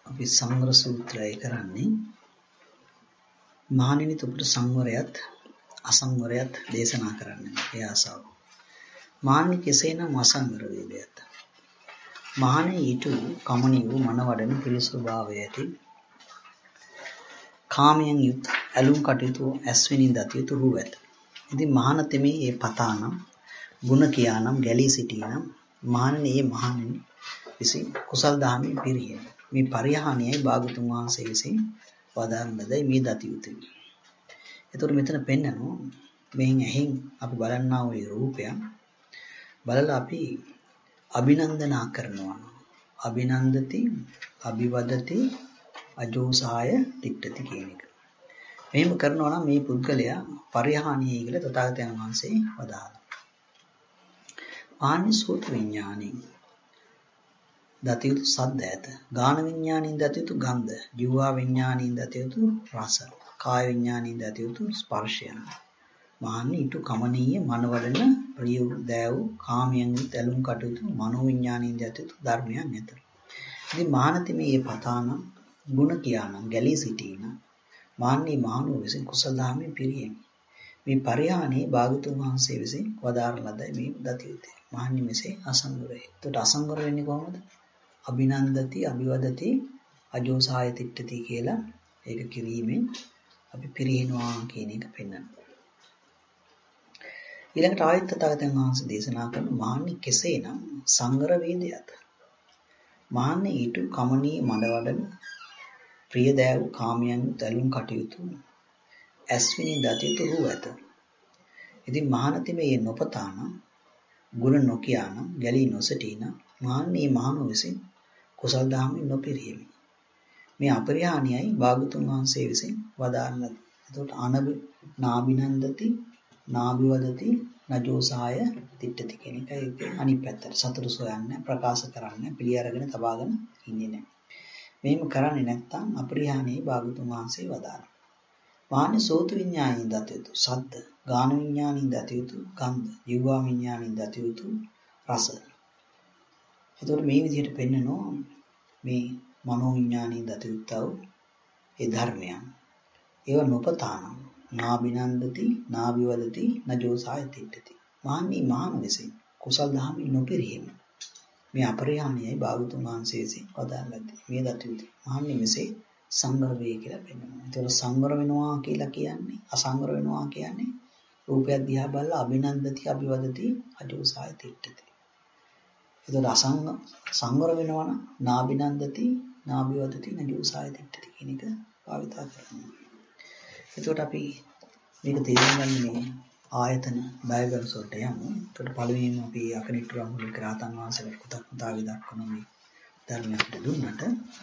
අපි සංවර සූත්‍රය කරන්නේ මහණෙනි තුපට සංවරයත් අසංවරයත් දේශනා කරන්න. ඒ ආසාව. මහණෙනි කෙසේනම් අසංවර වේදයත්. මහණෙනි ඊට කමණී වූ මනවඩන පිරිසුභාවය ඇති කාමයෙන් යුත් ඇලුම් කටයුතු ඇස්විනින් දතියුතු රූ ඇත. ඉතින් මහාන තෙමේ ඒ පතානම් ගුණ කියානම් ගැලී සිටීනම් මහණෙනි ඒ මහණෙනි විසින් කුසල් දහමින් පිරිහෙන මේ පරිහානියයි භාගතුන් වහන්සේ විසින් වදාරන ලදයි මේ දතියුතුයි. එතකොට මෙතන පෙන්නනවා මෙහින් ඇහින් අපි බලන්නා වූ රූපය බලලා අපි අභිනන්දනා කරනවා. අභිනන්දති අභිවදති අජෝසාය තිට්ඨති කියන එක. මෙහෙම කරනවා නම් මේ පුද්ගලයා පරිහානියයි කියලා තථාගතයන් වහන්සේ වදාළා. ආනිසෝත විඥානෙ දතියුතු සද්ද ඇත. ගාන විඥානින් දතියුතු ගන්ධ, ජීවා විඥානින් දතියුතු රස, කාය විඥානින් දතියුතු ස්පර්ශය. මහන්නේ ඊට කමනීය මනවඩන ප්‍රිය දෑව් කාමයන් තැලුම් කටයුතු මනෝ විඥානින් දතියුතු ධර්මයන් නැත. ඉතින් මහානති මේ පතානම් ගුණ කියානම් ගැලී සිටීන මාන්නේ මහණෝ විසින් කුසල ධර්මයෙන් පිරියෙමි. මේ පරිහානිය භාගතුන් වහන්සේ විසින් වදාරන ලදයි මේ දතියුතේ. මහන්නේ මෙසේ අසංවරයි. එතකොට අසංවර වෙන්නේ කොහොමද? අභිනන්දති අභිවදති අජෝසාය තිට්ඨති කියලා ඒක කිරීමෙන් අපි පිරිනනවා කියන එක පෙන්වනවා. ඊළඟට ආයත තථාගතයන් වහන්සේ දේශනා කරන මහන්නේ කෙසේනම් සංවර වේදයත්. මහන්නේ ඊට කමනීය මඩවඩන ප්‍රිය දෑව් කාමයන් තැලුම් කටයුතු ඇස්විනි දතියුතු රූ ඇත. ඉතින් මහානති මේ නොපතානම් ගුණ නොකියානම් ගැලී නොසිටීනම් මහන්නේ මහණෝ විසින් කුසල් දහමින් නොපිරියෙමි. මේ අපරිහානියයි භාගතුන් වහන්සේ විසින් වදාරන ලද. එතකොට නාබිනන්දති නාබිවදති නජෝසාය තිට්ඨති කියන එකයි අනිත් පැත්තට සතුරු සොයන්නේ ප්‍රකාශ කරන්නේ පිළි අරගෙන තබාගෙන ඉන්නේ නැහැ. මෙහෙම කරන්නේ නැත්නම් අපරිහානියයි භාගතුන් වහන්සේ වදාරන. මාන්නේ සෝත විඥානින් දතියුතු සද්ද, ගාන විඥානින් දතියුතු ගන්ධ, ජීවා විඥානින් දතියුතු රස. එතකොට මේ විදිහට පෙන්නනවා මේ මනෝ විඥානින් දතියුත්තව ඒ ධර්මයන්. ඒව නොපතානම් නාබිනන්දති නාබිවදති නජෝසාය තිට්ඨති. මාන්නේ මහාන විසින් කුසල් දහමින් නොපිරිහෙම. මේ අපරිහානියයි භාගතුන් වහන්සේ විසින් වදාළදී මේ දතියුතු. මාන්නේ මෙසේ සංවර වේ කියලා පෙන්වනවා. ඒතකොට සංවර වෙනවා කියලා කියන්නේ අසංවර වෙනවා කියන්නේ රූපය දිහා බලලා අභිනන්දති අභිවදති අජෝසාය තිට්ඨති. ඒතකොට සංවර වෙනවා නම් නාබිනන්දති නාබිවදති නජෝසාය තිට්ඨති කියන එක භාවිතා කරනවා. එතකොට අපි මේක තේරුම් ගන්න මේ ආයතන ඩයග්‍රෑම්ස් වලට යමු. එතකොට පළවෙනිම අපි අකනිටුරම් වල කරාතන් වහන්සේට කෘතඥතාවය දක්වන මේ ධර්මයට දුන්නට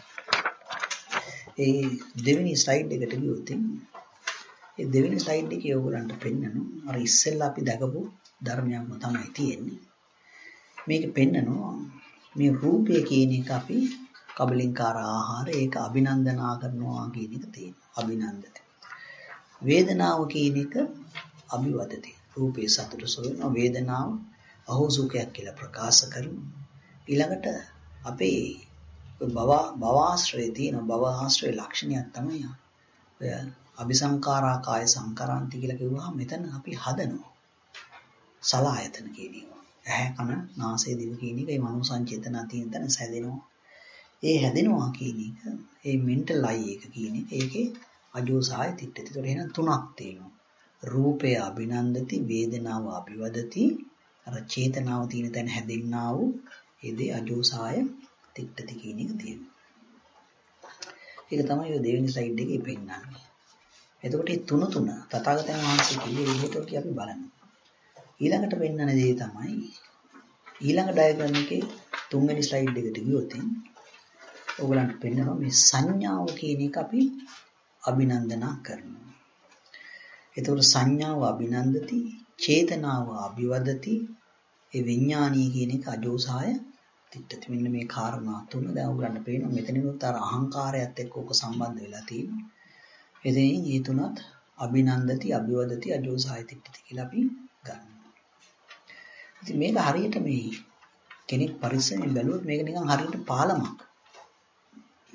ඒ දෙවෙනි ස්ලයිඩ් එකට ගියොත් ඒ දෙවෙනි ස්ලයිඩ් එකේ ඔයගලන්ට පෙන්නනවා අර ඉස්සෙල්ලා අපි දැකපු ධර්මයක්ම තමයි තියෙන්නේ. මේක පෙන්නනවා මේ රූපය කියන එක අපි කබලින්කාර ආහාර ඒක අභිනන්දනා කරනවා කියන එක තියෙනවා. අභිනන්දති. වේදනාව කියන එක අභිවදති. රූපේ සතුට සොයන වේදනාව අහෝසුඛයක් කියලා ප්‍රකාශ කරනවා. ඊළඟට අපේ භවආශ්‍රයේ තියෙන භවආශ්‍රයේ ලක්ෂණයක් තමයි ඔය අபிසංකාරා කාය සංකරාන්ති කියලා කිව්වහම මෙතන අපි හදනවා සලආයතන කියන ඒවා. ඇහැ කන නාසය දිව කියන එක මේ මනෝ සංචේතන තියෙන තැන සැදෙනවා. ඒ හැදෙනවා කියන එක ඒ මෙන්ටල් අයි එක කියන එක ඒකේ අජෝසාය තිට්ඨති. ඒතකොට එහෙනම් තුනක් තියෙනවා. රූපය අභිනන්දති වේදනාව අභිවදති අර චේතනාව තියෙන තැන හැදෙන්නා වූ ඒ දේ අජෝසාය තිට්ඨති කියන එක තියෙනවා. ඒක තමයි ඔය දෙවෙනි ස්ලයිඩ් එකේ පෙන්නන්නේ. එතකොට මේ තුන තථාගතයන් වහන්සේ කිව්වේ විදිහට අපි බලමු. ඊළඟට පෙන්නන දේ තමයි ඊළඟ ඩයග්‍රෑම් එකේ තුන්වෙනි ස්ලයිඩ් එකට ගියොත් ඔයගලන්ට පෙන්නනවා මේ සංඥාව කියන එක අපි අභිනන්දනා කරනවා. එතකොට සංඥාව අභිනන්දති, චේතනාව අභිවදති, ඒ විඥානීය කියන එක අජෝසාය තිට්ඨති. මෙන්න මේ කාරණා තුන දැන් ඔයගලන්ට පේනවා මෙතනිනුත් අර අහංකාරයත් එක්ක ඔක සම්බන්ධ වෙලා තියෙනවා. එතෙන් මේ තුනත් අභිනන්දති, අභිවදති, අජෝසාය තිට්ඨති කියලා අපි ගන්නවා. ඉතින් මේක හරියට මේ කෙනෙක් පරිස්සමෙන් බැලුවොත් මේක නිකන් හරියට පාලමක්.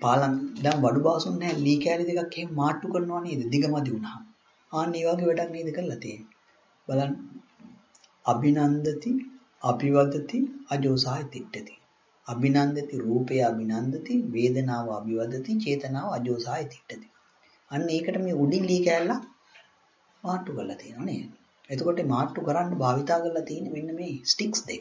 පාලම් දැන් බඩු බාසුන් නැහැ ලී කෑලි දෙකක් එහෙම මාට්ටු කරනවා නේද දිගමදි වුණාම. ආන්න ඒ වගේ වැඩක් නේද කරලා තියෙන්නේ. බලන්න අභිනන්දති අභිවදති අජෝසාය තිට්ඨති. අභිනන්දති රූපේ අභිනන්දති වේදනාව අභිවදති චේතනාව අජෝසාය තිට්ඨති. අන්න ඒකට මේ උඩින් ලී කෑල්ල මාට්ටු කරලා තියෙනවා නේද? එතකොට මාට්ටු කරන්න භාවිතා කරලා තියෙන්නේ මෙන්න මේ ස්ටික්ස් දෙක.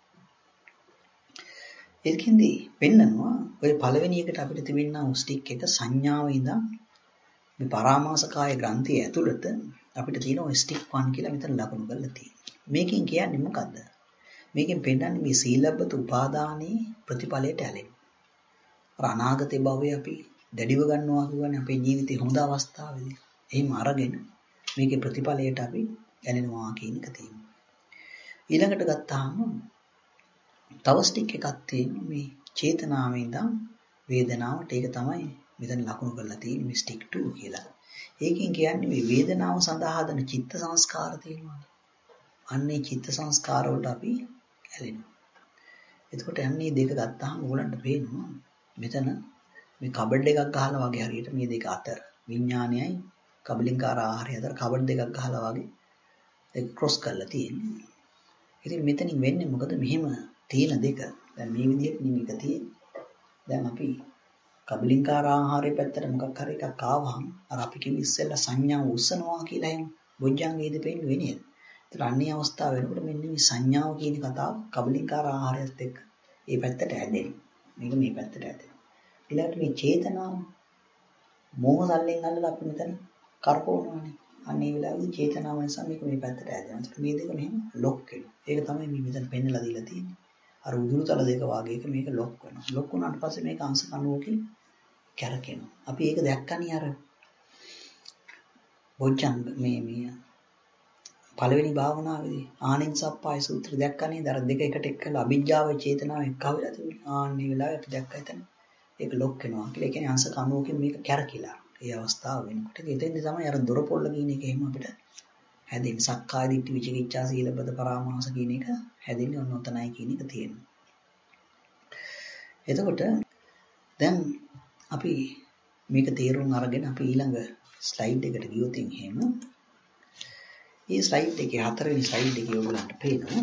ඒකෙන්දී පෙන්නනවා ඔය පළවෙනි එකට අපිට තිබෙනා ස්ටික් එක සංඥාව ඉඳන් මේ පරාමාසකාය ග්‍රන්ථිය ඇතුළත අපිට තියෙන ඔය ස්ටික් 1 කියලා මෙතන ලකුණු කරලා තියෙනවා. මේකෙන් කියන්නේ මොකද්ද? මේකෙන් පෙන්නන්නේ මේ සීලබ්බත උපාදානයේ ප්‍රතිඵලයට ඇලෙනවා. අර අනාගතේ භවයේ අපි දැඩිව ගන්නවා කියන්නේ අපේ ජීවිතේ හොඳ අවස්ථාවේදී. එහෙම අරගෙන මේකේ ප්‍රතිඵලයට අපි ඇලෙනවා කියන එක තියෙනවා. ඊළඟට ගත්තාම තව ස්ටික් එකක් තියෙනවා මේ චේතනාවෙන් ඉඳන් වේදනාවට. ඒක තමයි මෙතන ලකුණු කරලා තියෙන්නේ මේ ස්ටික් 2 කියලා. ඒකෙන් කියන්නේ මේ වේදනාව සඳහා හදන චිත්ත සංස්කාර තියෙනවා. අන්නේ චිත්ත සංස්කාර වලට අපි ඇලෙනවා. එතකොට යන්නේ දෙක ගත්තාම ඕගලන්ට පේනවා මෙතන මේ කබඩ් එකක් ගහලා වගේ හරියට මේ දෙක අතර විඥානයයි කබලින්කාර ආහාරය අතර කබඩ් දෙකක් ගහලා වගේ ඒක ක්‍රොස් කරලා තියෙන්නේ. ඉතින් මෙතනින් වෙන්නේ මොකද මෙහෙම තියෙන දෙක. දැන් මේ විදිහට නිමික තියෙන්නේ. දැන් අපි කබලින්කාර ආහාරයේ පැත්තට මොකක් හරි එකක් ආවහම අර අපි කිව්ව ඉස්සෙල්ලා සංඥාව උස්සනවා කියලා එහෙම බොජ්ජංගයේදී පෙන්නේ වෙන්නේ. ඒතර අන්නේ අවස්ථාව වෙනකොට මෙන්න මේ සංඥාව කියන කතාව කබලින්කාර ආහාරයත් එක්ක මේ පැත්තට ඇදෙනවා. මේක මේ පැත්තට ඇදෙනවා. ඊළඟට මේ චේතනාව මෝහ සල්ලෙන් අල්ලලා අපි මෙතන කරකවනවානේ. අන්නේ වෙලාවේදී චේතනාව නිසා මේක මේ පැත්තට ඇදෙනවා. ඒත් මේ දෙක මෙහෙම ලොක් වෙනවා. ඒක තමයි මේ මෙතන පෙන්නලා දීලා තියෙන්නේ. අර උදුරු තල දෙක වාගේක මේක ලොක් වෙනවා. ලොක් වුණාට පස්සේ මේක අංශ කණුවකින් කැරකෙනවා. අපි ඒක දැක්කනේ අර බොජ්ජංග මේ පළවෙනි භාවනාවේදී ආනෙන්සප්පාය සූත්‍රය දැක්කනේ. අර දෙක එකට එක්කලා අභිජ්ජාව චේතනාව එක්ක වෙලා තිබුණේ. ආන්නේ වෙලාවේ අපි දැක්ක එතන ඒක ලොක් වෙනවා කියලා. ඒ කියන්නේ අංශ කණුවකින් මේක කැරකිලා. ඒ අවස්ථාව වෙනකොට එතෙන්දී තමයි අර දොර පොල්ල කියන එක එහෙම අපිට හැදෙන්නේ. සක්කාය දිට්ඨි විචිකිච්ඡා සීලබ්බත පරාමාස කියන එක හැදෙන්නේ ඔන්න ඔතනයි කියන එක තියෙනවා. එතකොට දැන් අපි මේක තේරුම් අරගෙන අපි ඊළඟ ස්ලයිඩ් එකට ගියොත් එහෙම මේ ස්ලයිඩ් එකේ හතරවෙනි ස්ලයිඩ් එකේ ඔයගලන්ට පේනවා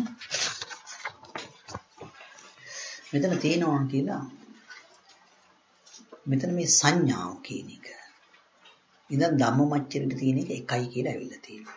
මෙතන තියෙනවා කියලා මෙතන මේ සංඥාව කියන එක ඉතින් ධම්මමච්චරිට තියෙන එක එකයි කියලා ඇවිල්ලා තියෙනවා.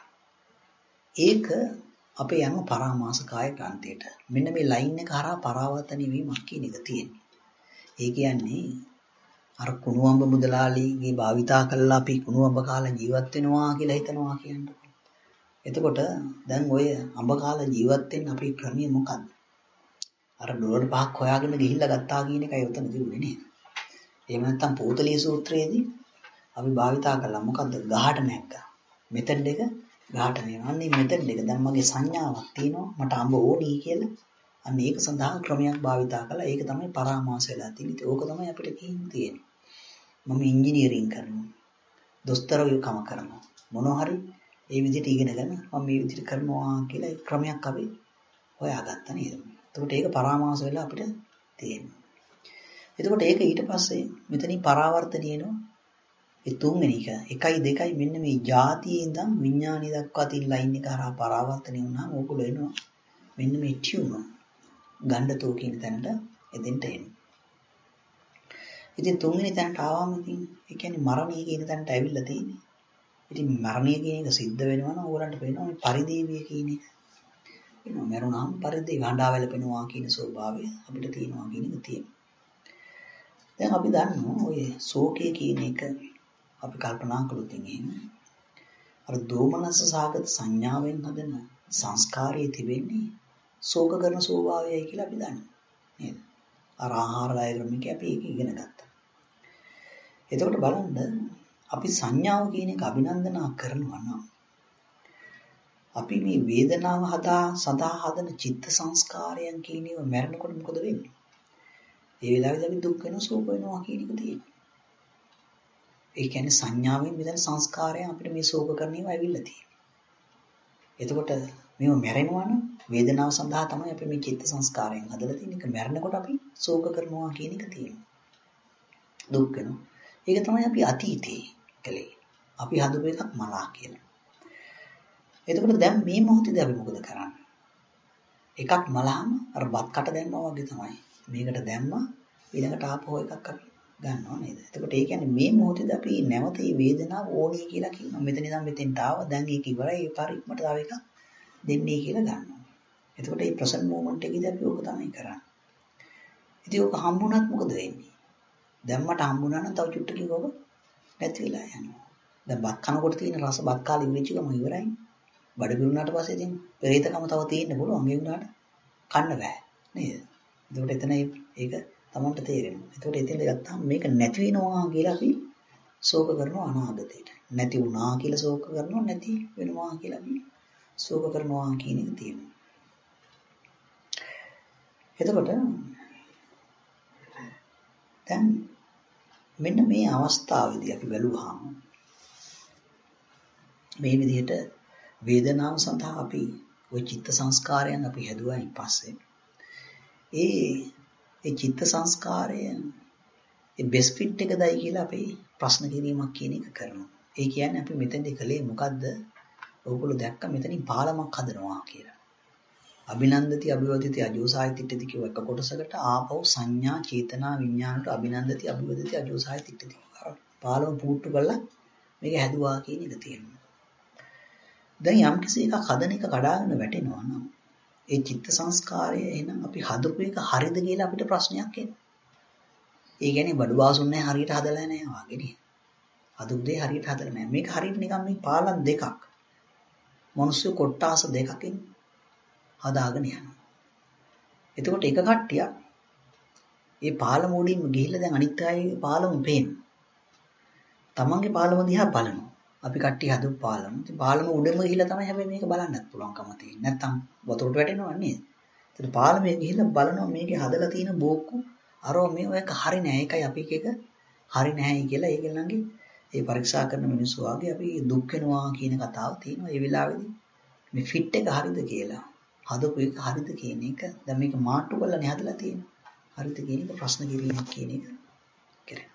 ඒක අපේ යන පරාමාසකාය ග්‍රන්ථයට. මෙන්න මේ ලයින් එක හරහා පරාවර්තන වීමක් කියන එක තියෙනවා. ඒ කියන්නේ අර කුණුවම්බ මුදලාලිගේ භාවිතා කළා අපි කුණුවම්බ කාලා ජීවත් වෙනවා කියලා හිතනවා කියන්නේ. එතකොට දැන් ඔය අඹ කාලා ජීවත් වෙන්න අපේ ක්‍රමය මොකක්ද? අර ඩොලර් 5ක් හොයාගෙන ගිහිල්ලා ගත්තා කියන එකයි උතන තිබුණේ නේද? එහෙම නැත්නම් පෝතලී සූත්‍රයේදී අපි භාවිතා කළා මොකද්ද? ගහට නැග්ගා. මෙතඩ් එක ගහට නේනවා. අන්න මේ මෙතඩ් එක දැන් මගේ සංඥාවක් තියෙනවා මට අඹ ඕනි කියලා. අන්න ඒක සඳහා ක්‍රමයක් භාවිතා කළා. ඒක තමයි පරාමාස වෙලා තියෙන්නේ. ඒක තමයි අපිට තියෙන්නේ. මම ඉංජිනේරින් කරනවා. දොස්තරකම කරනවා. මොනවා හරි ඒ විදිහට ඉගෙනගෙන මම මේ විදිහට කරනවා කියලා ඒ ක්‍රමයක් අපි හොයාගත්තා නේද? එතකොට ඒක පරාමාස වෙලා අපිට තියෙනවා. එතකොට ඒක ඊට පස්සේ මෙතනින් පරාවර්තනයේනවා ඒ තුන්වෙනි එක 1 2 මෙන්න මේ ಜಾතියේ ඉඳන් විඥානය දක්වා තියෙන ලයින් එක හරහා පරාවර්තනය වුණාම ඕගොල්ලෝ එනවා මෙන්න මේ ටියුමර් ගණ්ඩතෝ කියන තැනට එදෙන්ට එනවා. ඉතින් තුන්වෙනි තැනට ආවම ඉතින් ඒ කියන්නේ මරණය කියන තැනට ඇවිල්ලා තියෙන්නේ. ඉතින් මරණය කියන එක සිද්ධ වෙනවා නම් ඕගොල්ලන්ට පේනවා මේ පරිදේවිය කියන එක. එනවා මරුණාම පරිදේව හඬා වැළපෙනවා කියන ස්වභාවය අපිට තියෙනවා කියන එක තියෙනවා. දැන් අපි දන්නවා ඔය ශෝකය කියන එක අපි කල්පනා කළොත් එහෙම අර දෝමනස සාගත සංඥාවෙන් හදන සංස්කාරයේ තිබෙන්නේ ශෝක කරන ස්වභාවයයි කියලා අපි දන්නවා නේද? අර ආහාර ඩයග්‍රෑම් අපි ඒක ඉගෙන ගත්තා. එතකොට බලන්න අපි සංඥාව කියන එක අභිනන්දනා කරනවා නම් අපි මේ වේදනාව සදා හදන චිත්ත සංස්කාරයන් කියන ඒවා මැරෙනකොට මොකද වෙන්නේ? ඒ වෙලාවේදී අපි දුක් වෙනවා සෝක වෙනවා කියන එක තියෙනවා. ඒ කියන්නේ සංඥාවෙන් මෙතන සංස්කාරයන් අපිට මේ සෝක කරන ඒවා ඇවිල්ලා තියෙනවා. එතකොට මේව මැරෙනවා නම් වේදනාව සඳහා තමයි අපි මේ චිත්ත සංස්කාරයන් හදලා තියෙන එක. මැරෙනකොට අපි සෝක කරනවා කියන එක තියෙනවා. දුක් වෙනවා. ඒක තමයි අපි අතීතේ කළේ. අපි හදපු එකක් මලා කියලා. එතකොට දැන් මේ මොහොතේදී අපි මොකද කරන්නේ? එකක් මලහම අර බත් කට දැම්මා වගේ තමයි. මේකට දැම්මා ඊළඟට ආපහු එකක් අපි ගන්නවා නේද? එතකොට ඒ කියන්නේ මේ මොහොතේදී අපි නැවත මේ වේදනාව ඕනේ කියලා කියනවා. මෙතන ඉඳන් මෙතෙන්ට ආවා. දැන් ඒක ඉවරයි. ඒ පරික්මට තව එකක් දෙන්නේ කියලා ගන්නවා. එතකොට මේ ප්‍රසන්ට් මොමන්ට් එකේදී අපි ඕක තමයි කරන්නේ. ඉතින් ඕක හම්බුණත් මොකද වෙන්නේ? දැම්මට හම්බුණා නම් තව චුට්ටකින් ඕක නැති වෙලා යනවා. දැන් බත් කනකොට තියෙන රස බත් කාලේ ඉවෙච්ච ගම ඉවරයි. බඩ පිරුණාට පස්සේ ඉතින් පෙරේතකම තව තියෙන්න පුළුවන්. ඒ වුණාට කන්න බෑ නේද? එතකොට එතන ඒක තමන්ට තේරෙනවා. එතකොට එතෙන්ද ගත්තාම මේක නැති වෙනවා කියලා අපි ශෝක කරනවා අනාගතේට. නැති වුණා කියලා ශෝක කරනවා නැති වෙනවා කියලා අපි ශෝක කරනවා කියන එක තියෙනවා. එතකොට දැන් මෙන්න මේ අවස්ථාවේදී අපි බැලුවාම මේ විදිහට වේදනාව සඳහා අපි ওই චිත්ත සංස්කාරයන් අපි හැදුවායින් පස්සේ ඒ චිත්ත සංස්කාරය ඒ බෙස් ෆිට් එකදයි කියලා අපි ප්‍රශ්න කිරීමක් කියන එක කරනවා. ඒ කියන්නේ අපි මෙතෙන්දී කලේ මොකද්ද? ඕගොල්ලෝ දැක්ක මෙතනින් පාලමක් හදනවා කියලා. අභිනන්දති අභිවදිතේ අජෝසාය තිට්ඨති කියව එක කොටසකට ආපහු සංඥා චේතනා විඥානට අභිනන්දති අභිවදිතේ අජෝසාය තිට්ඨති. පාලම පුට්ටු කරලා මේක හැදුවා කියන එක තියෙනවා. දැන් යම් කිසි එකක් හදන එක කඩාගෙන වැටෙනවා නම් ඒ චිත්ත සංස්කාරය එහෙනම් අපි හදපු එක හරිද කියලා අපිට ප්‍රශ්නයක් එනවා. ඒ කියන්නේ බඩු බාසුන්නේ හරියට හදලා නැහැ වාගේ නේ. හදපු දේ හරියට හදලා නැහැ. මේක හරියට නිකන් මේ පාලම් දෙකක්. මිනිස්සු කොට්ටාස දෙකකින් හදාගෙන යනවා. එතකොට එක කට්ටියක් ඒ පාලම උඩින් ගිහිල්ලා දැන් අනිත් අයගේ පාලම පේනවා. තමන්ගේ පාලම දිහා බලනවා. අපි කට්ටිය හදපු පාලම. ඉතින් පාලම උඩම ගිහිල්ලා තමයි හැබැයි මේක බලන්නත් පුළුවන්කම තියෙන්නේ. නැත්තම් වතුරට වැටෙනවා නේද? ඒත් පාලමේ ගිහිල්ලා බලනවා මේකේ හදලා තියෙන බෝක්කු අරෝ මේ ඔයක හරි නෑ. ඒකයි අපි එක හරි නැහැයි කියලා ඒගොල්ලන්ගේ ඒ පරීක්ෂා කරන මිනිස්සු වාගේ අපි දුක් වෙනවා කියන කතාව තියෙනවා. ඒ වෙලාවේදී මේ ෆිට් එක හරිද කියලා හදපු එක හරිද කියන එක දැන් මේක මාට්ටු කරලානේ හදලා තියෙන්නේ. හරිද කියන එක ප්‍රශ්න කිරීමක් කියන එක කරේ.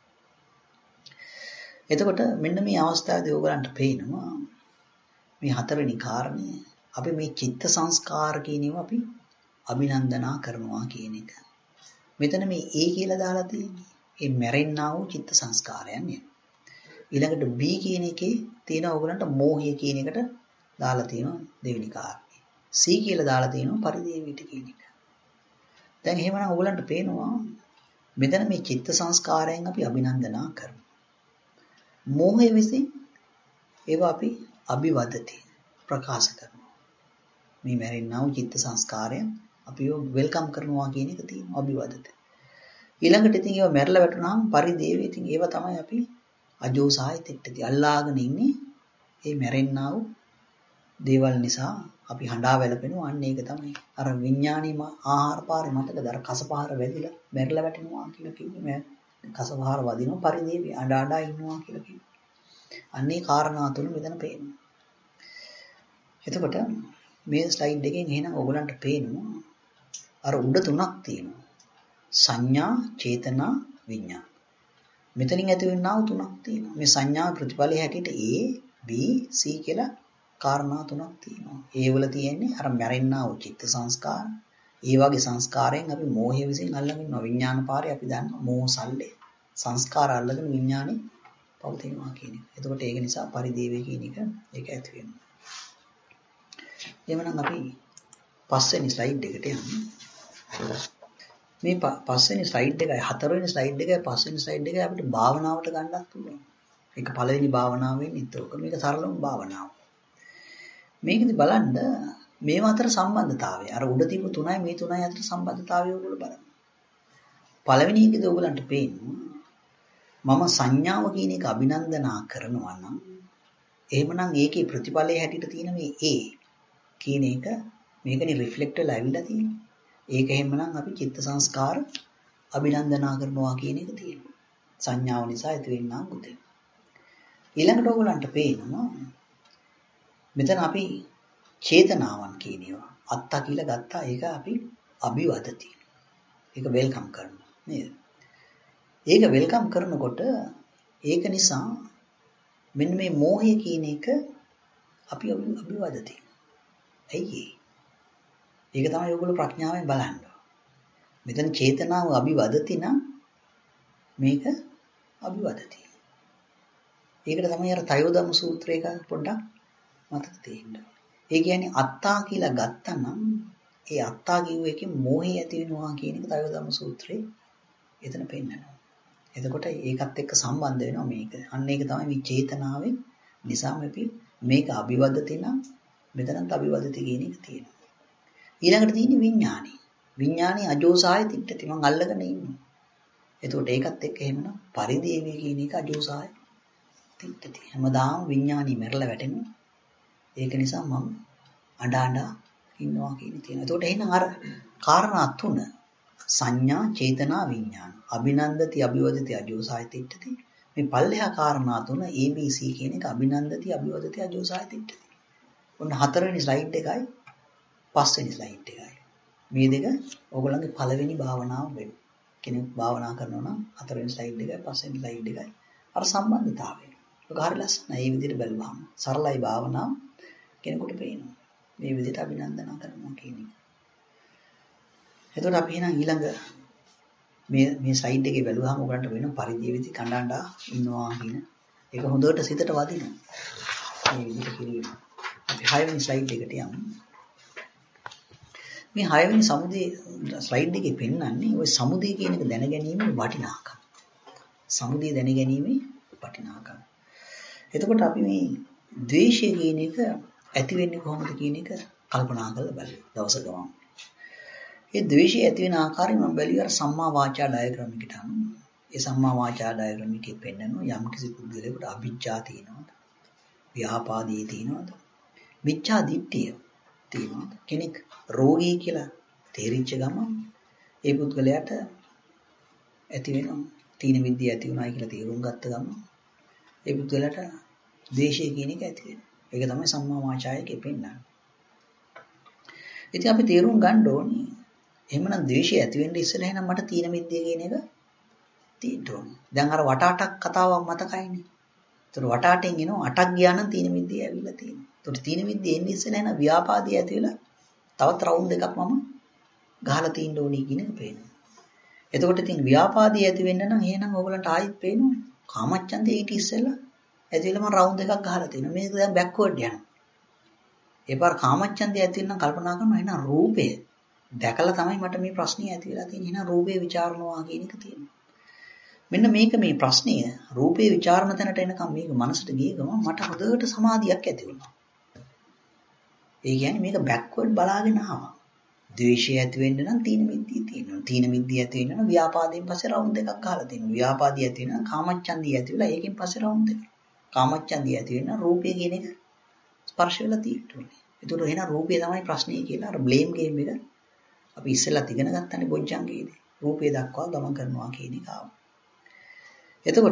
එතකොට මෙන්න මේ අවස්ථාවේදී ඕගලන්ට පේනවා මේ හතරවෙනි කාරණය අපි මේ චිත්ත සංස්කාර කියන ඒවා අපි අභිනන්දනා කරනවා කියන එක. මෙතන මේ A කියලා දාලා තියෙන්නේ. ඒ මැරෙන්නා වූ චිත්ත සංස්කාරයන් නේ. ඊළඟට B කියන එකේ තියෙන ඕගලන්ට මෝහය කියන එකට දාලා තියෙනවා දෙවෙනි කාරණේ. C කියලා දාලා තියෙනවා පරිදේවිත කියන එක. දැන් එහෙමනම් ඕගලන්ට පේනවා මෙතන මේ චිත්ත සංස්කාරයන් අපි අභිනන්දනා කරනවා. මෝහය විසින් ඒවා අපි අභිවදති ප්‍රකාශ කරනවා. මේ මැරෙන්නා වූ චිත්ත සංස්කාරයන් අපි වෙල්කම් කරනවා කියන එක තියෙනවා අභිවදති. ඊළඟට ඉතින් ඒවා මැරලා වැටුනහම පරිදේවි ඉතින් ඒවා තමයි අපි අජෝසාය තිට්ඨති අල්ලාගෙන ඉන්නේ. ඒ මැරෙන්නා වූ දේවල් නිසා අපි හඬා වැළපෙනවා. අන්න ඒක තමයි අර විඥානීය ආහාර පාරේ මතකද අර කසපහර වැදිලා මැරලා වැටෙනවා කියලා කිව්වේ. කසපහර වදිනවා පරිදේවි අඬා ඉන්නවා කියලා කිව්වේ. අන්නේ කාරණා තුන මෙතන පේනවා. එතකොට මේ ස්ලයිඩ් එකෙන් එහෙනම් ඔයගලන්ට පේනවා අර උඩ තුනක් තියෙනවා. සංඥා, චේතනා, විඥාන. මෙතනින් ඇති වෙනා වූ තුනක් තියෙනවා. මේ සංඥා ප්‍රතිපලයේ හැටියට A, B, C කියලා කාරණා තුනක් තියෙනවා. ඒ වල තියෙන්නේ අර මැරෙන්නා වූ චිත්ත සංස්කාර. ඒ වගේ සංස්කාරයෙන් අපි මෝහය විසින් අල්ලගෙන ඉන්නවා. විඥාන පාරේ අපි දන්නවා මෝහ සල්ලේ. සංස්කාර අල්ලගෙන විඥානේ පවතිනවා කියන එක. එතකොට ඒක නිසා පරිදේවය කියන එක ඒක ඇති වෙනවා. එhmenan අපි පස්වෙනි ස්ලයිඩ් එකට යමු. මේ පස්වෙනි ස්ලයිඩ් එකයි හතරවෙනි ස්ලයිඩ් එකයි පස්වෙනි ස්ලයිඩ් එකයි අපිට භාවනාවට ගන්නත් පුළුවන්. ඒක පළවෙනි භාවනාව වෙන්නේ ඒක. මේක සරලම භාවනාව. මේකෙදි බලන්න මේව අතර සම්බන්ධතාවය. අර උඩ තිබු තුනයි මේ තුනයි අතර සම්බන්ධතාවය ඔයගොල්ලෝ බලන්න. පළවෙනි එකේදී ඔයගලන්ට පේනවා මම සංඥාව කියන එක අභිනන්දනා කරනවා නම් එහෙමනම් ඒකේ ප්‍රතිඵලයේ හැටියට තියෙන මේ A කියන එක මේකනේ රිෆ්ලෙක්ට් වෙලා ඇවිල්ලා තියෙන්නේ. ඒක එහෙමනම් අපි චිත්ත සංස්කාර අභිනන්දනා කරනවා කියන එක තියෙනවා. සංඥාව නිසා ඇති වෙනා බුදේ. ඊළඟට ඔයගලන්ට පේනවා මෙතන අපි චේතනාවන් කියන ඒවා අත්තා කියලා ගත්තා. ඒක අපි අභිවදති. ඒක වෙල්කම් කරනවා නේද? ඒක වෙල්කම් කරනකොට ඒක නිසා මෙන්න මේ මෝහය කියන එක අපි අභිවදති. ඇයි ඒක තමයි ඔයගොල්ලෝ ප්‍රඥාවෙන් බලන්න. මෙතන චේතනාව අභිවදති නම් මේක අභිවදති. ඒකට තමයි අර තයෝදම සූත්‍රයක පොඩ්ඩක් මතක තියෙන්න. ඒ කියන්නේ අත්තා කියලා ගත්තනම් ඒ අත්තා කියුව එකේ මෝහය ඇති වෙනවා කියන එක තයෝදම සූත්‍රයේ එතන පෙන්නනවා. එතකොට ඒකත් එක්ක සම්බන්ධ වෙනවා මේක. අන්න ඒක තමයි මේ චේතනාවෙන් නිසාම අපි මේක අභිවදති නම් මෙතනත් අභිවදති කියන එක තියෙනවා. ඊළඟට තියෙන්නේ විඥානි. විඥානි අජෝසාය තිට්ඨති මං අල්ලගෙන ඉන්නවා. එතකොට ඒකත් එක්ක එහෙමනම් පරිදේවී කියන එක අජෝසාය තිට්ඨති. හැමදාම විඥානි මැරලා වැටෙනවා. ඒක නිසා මම අඬා ඉන්නවා කියන තියෙනවා. එතකොට එහෙනම් අර කාරණා තුන සංඥා චේතනා විඥාන අභිනන්දති අභිවදති අජෝසාය තිට්ඨති. මේ පල්ලෙහා කාරණා තුන ABC කියන එක අභිනන්දති අභිවදති අජෝසාය තිට්ඨති. ඔන්න හතරවෙනි ස්ලයිඩ් එකයි පස්වෙනි ස්ලයිඩ් එකයි. මේ දෙක ඕගොල්ලන්ගේ පළවෙනි භාවනාව වෙන්න. කෙනෙක් භාවනා කරනවා නම් හතරවෙනි ස්ලයිඩ් එකයි පස්වෙනි ස්ලයිඩ් එකයි අර සම්බන්ධතාවය. ඒක හරිය ලස්සනයි. මේ විදිහට බැලුවාම සරලයි භාවනාව කෙනෙකුට පේනවා. මේ විදිහට අභිනන්දනා කරනවා කියන එක. එතකොට අපි එහෙනම් ඊළඟ මේ ස්ලයිඩ් එකේ බැලුවාම ඔයගලන්ට වෙන පරිජීවිතي කණ්ඩාණ්ඩා ඉන්නවා කියන ඒක හොඳට සිතට වදිනවා. මේ විදිහට කිරීම. අපි 6 වෙනි ස්ලයිඩ් එකට යමු. මේ 6 වෙනි සමුදේ ස්ලයිඩ් එකේ පෙන්වන්නේ ওই සමුදේ කියන එක දැනගැනීමේ වටිනාකම. සමුදේ දැනගැනීමේ වටිනාකම. එතකොට අපි මේ ද්වේෂය කියන එක ඇති වෙන්නේ කොහොමද කියන එක කල්පනා කරලා බලමු දවස ගමන්. ඒ ද්වේෂය ඇති වෙන ආකාරය මම බැලුවා අර සම්මා වාචා ඩයග්‍රෑම් එකට අනුව. ඒ සම්මා වාචා ඩයග්‍රෑම් එකේ පෙන්නනවා යම් කිසි පුද්ගලයෙකුට අවිජ්ජා තියෙනවද? ව්‍යාපාදී තියෙනවද? මිච්ඡා දිට්ඨිය තියෙනවද? කෙනෙක් රෝගී කියලා තේරිච්ච ගමන් ඒ පුද්ගලයාට ඇති වෙනවා තීන විද්‍ය ඇති උනායි කියලා තේරුම් ගත්ත ගමන් ඒ පුද්ගලයාට ද්වේෂය කියන එක ඇති වෙනවා. ඒක තමයි සම්මා වාචායකේ පෙන්නන්නේ. ඉතින් අපි තේරුම් ගන්න ඕනේ එහෙමනම් ද්වේෂය ඇති වෙන්න ඉස්සෙල්ලා එහෙනම් මට තීන විද්‍ය කියන එක තියෙන්න ඕනේ. දැන් අර වටාටක් කතාවක් මතකයිනේ. ඒතර වටාටෙන් එනවා අටක් ගියා නම් තීන විද්‍ය ඇවිල්ලා තියෙනවා. ඒතර තීන විද්‍ය එන්නේ ඉස්සෙල්ලා එහෙනම් ව්‍යාපාදී ඇති වෙලා තවත් රවුන්ඩ් එකක් මම ගහලා තින්න ඕනේ කියන එක පේනවා. එතකොට ඉතින් ව්‍යාපාදී ඇති වෙන්න නම් එහෙනම් ඕගලන්ට ආයෙත් පේනවා. කාමච්ඡන්දේ ඊට ඉස්සෙල්ලා ඇති වෙලා මම රවුන්ඩ් එකක් ගහලා තිනවා. මේක දැන් බෑක්වර්ඩ් යනවා. ඒ පාර කාමච්ඡන්දේ ඇති වෙන්න කල්පනා කරනවා එහෙනම් රූපය දැකලා තමයි මට මේ ප්‍රශ්නේ ඇති වෙලා තියෙන්නේ. එහෙනම් රූපේ ਵਿਚාරනවා කියන එක තියෙනවා. මෙන්න මේක මේ ප්‍රශ්නය රූපේ ਵਿਚාරණ තැනට එනකම් මේක මනසට ගිය ගමන් මට හොඳට සමාධියක් ඇති වුණා. ඒ කියන්නේ මේක බෑක්වර්ඩ් බලාගෙන ආවා. ද්වේෂය ඇති වෙන්න නම් තීන මිද්දිය තියෙනවා. තීන මිද්දිය ඇති වෙන්න නම් ව්‍යාපාදයෙන් පස්සේ රවුන්ඩ් එකක් ගහලා තියෙනවා. ව්‍යාපාදිය ඇති වෙන්න නම් කාමච්ඡන්දිය ඇති වෙලා ඒකෙන් පස්සේ රවුන්ඩ් එකක්. කාමච්ඡන්දිය ඇති වෙන්න රූපය කියන එක ස්පර්ශ වෙලා තියෙන්නේ. ඒතකොට එහෙනම් රූපය තමයි ප්‍රශ්නේ කියලා අර බ්ලේම් ගේම් එක අපි ඉස්සෙල්ලා ඉගෙන ගන්නනේ බොජ්ජංගේදී. රූපය දක්වා ගමන් කරනවා කියන එක ආවා. එතකොට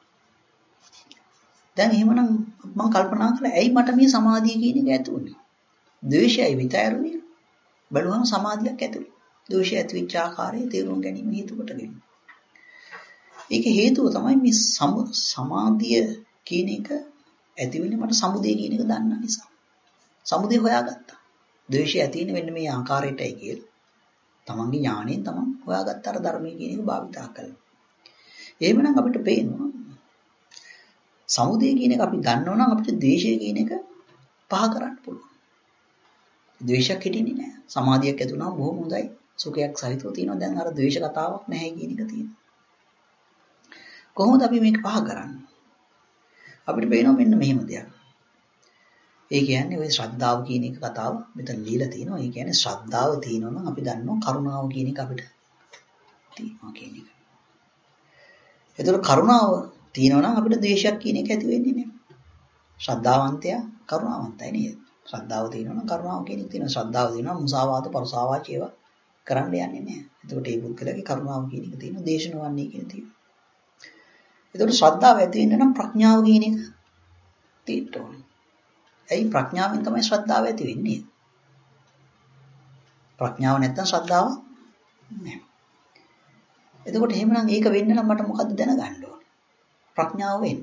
දැන් එහෙමනම් මම කල්පනා කළා ඇයි මට මේ සමාධිය කියන එක ඇති වුනේ? ද්වේෂයයි විතරුනේ. බලුවම සමාධියක් ඇති වුණා. ද්වේෂය ඇති වෙච්ච ආකාරය තේරුම් ගැනීම හේතු කොටගෙන. ඒක හේතුව තමයි මේ සමාධිය කියන එක ඇති වෙන්නේ මට සමුදය කියන එක දන්න නිසා. සමුදය හොයාගත්තා. ද්වේෂය ඇති වෙන්නේ මෙන්න මේ ආකාරයටයි කියලා. තමන්ගේ ඥාණයෙන් තමන් හොයාගත්ත අර ධර්මයේ කියන එක භාවිතා කළා. එහෙමනම් අපිට පේනවා සමුදය කියන එක අපි දන්නවනම් අපිට ද්වේෂය කියන එක පහ කරන්න පුළුවන්. ද්වේෂයක් හිටින්නේ නැහැ. සමාධියක් ඇති වුණාම බොහොම හොඳයි. සුඛයක් සහිතව තියෙනවා. දැන් අර ද්වේෂ කතාවක් නැහැ කියන එක තියෙනවා. කොහොමද අපි මේක පහ කරන්නේ? අපිට පේනවා මෙන්න මෙහෙම දෙයක්. ඒ කියන්නේ ওই ශ්‍රද්ධාව කියන එක කතාව මෙතන লীලා තියෙනවා. ඒ කියන්නේ ශ්‍රද්ධාව තියෙනවා නම් අපි දන්නවා කරුණාව කියන එක අපිට තියෙනවා කියන එක. ඒතකොට කරුණාව තියෙනවා නම් අපිට ද්වේෂයක් කියන එක ඇති වෙන්නේ නැහැ. ශ්‍රද්ධාවන්තයා කරුණාවන්තයි නේද? ශ්‍රද්ධාව තියෙනවා නම් කරුණාව කියන එක තියෙනවා. ශ්‍රද්ධාව තියෙනවා මුසාවාද පරසාවාච ඒවා කරන්න යන්නේ නැහැ. එතකොට මේ පුද්ගලයාගේ කරුණාව කියන එක තියෙනවා. දේශනවන්නේ කියන තියෙනවා. එතකොට ශ්‍රද්ධාව ඇති වෙන්න නම් ප්‍රඥාව කියන එක තියෙන්න ඕනේ. ඇයි ප්‍රඥාවෙන් තමයි ශ්‍රද්ධාව ඇති වෙන්නේ? ප්‍රඥාව නැත්තම් ශ්‍රද්ධාව නැහැ. එතකොට එහෙමනම් ඒක වෙන්න නම් මට මොකද්ද දැනගන්න ඕනේ? ප්‍රඥාව වෙන්න.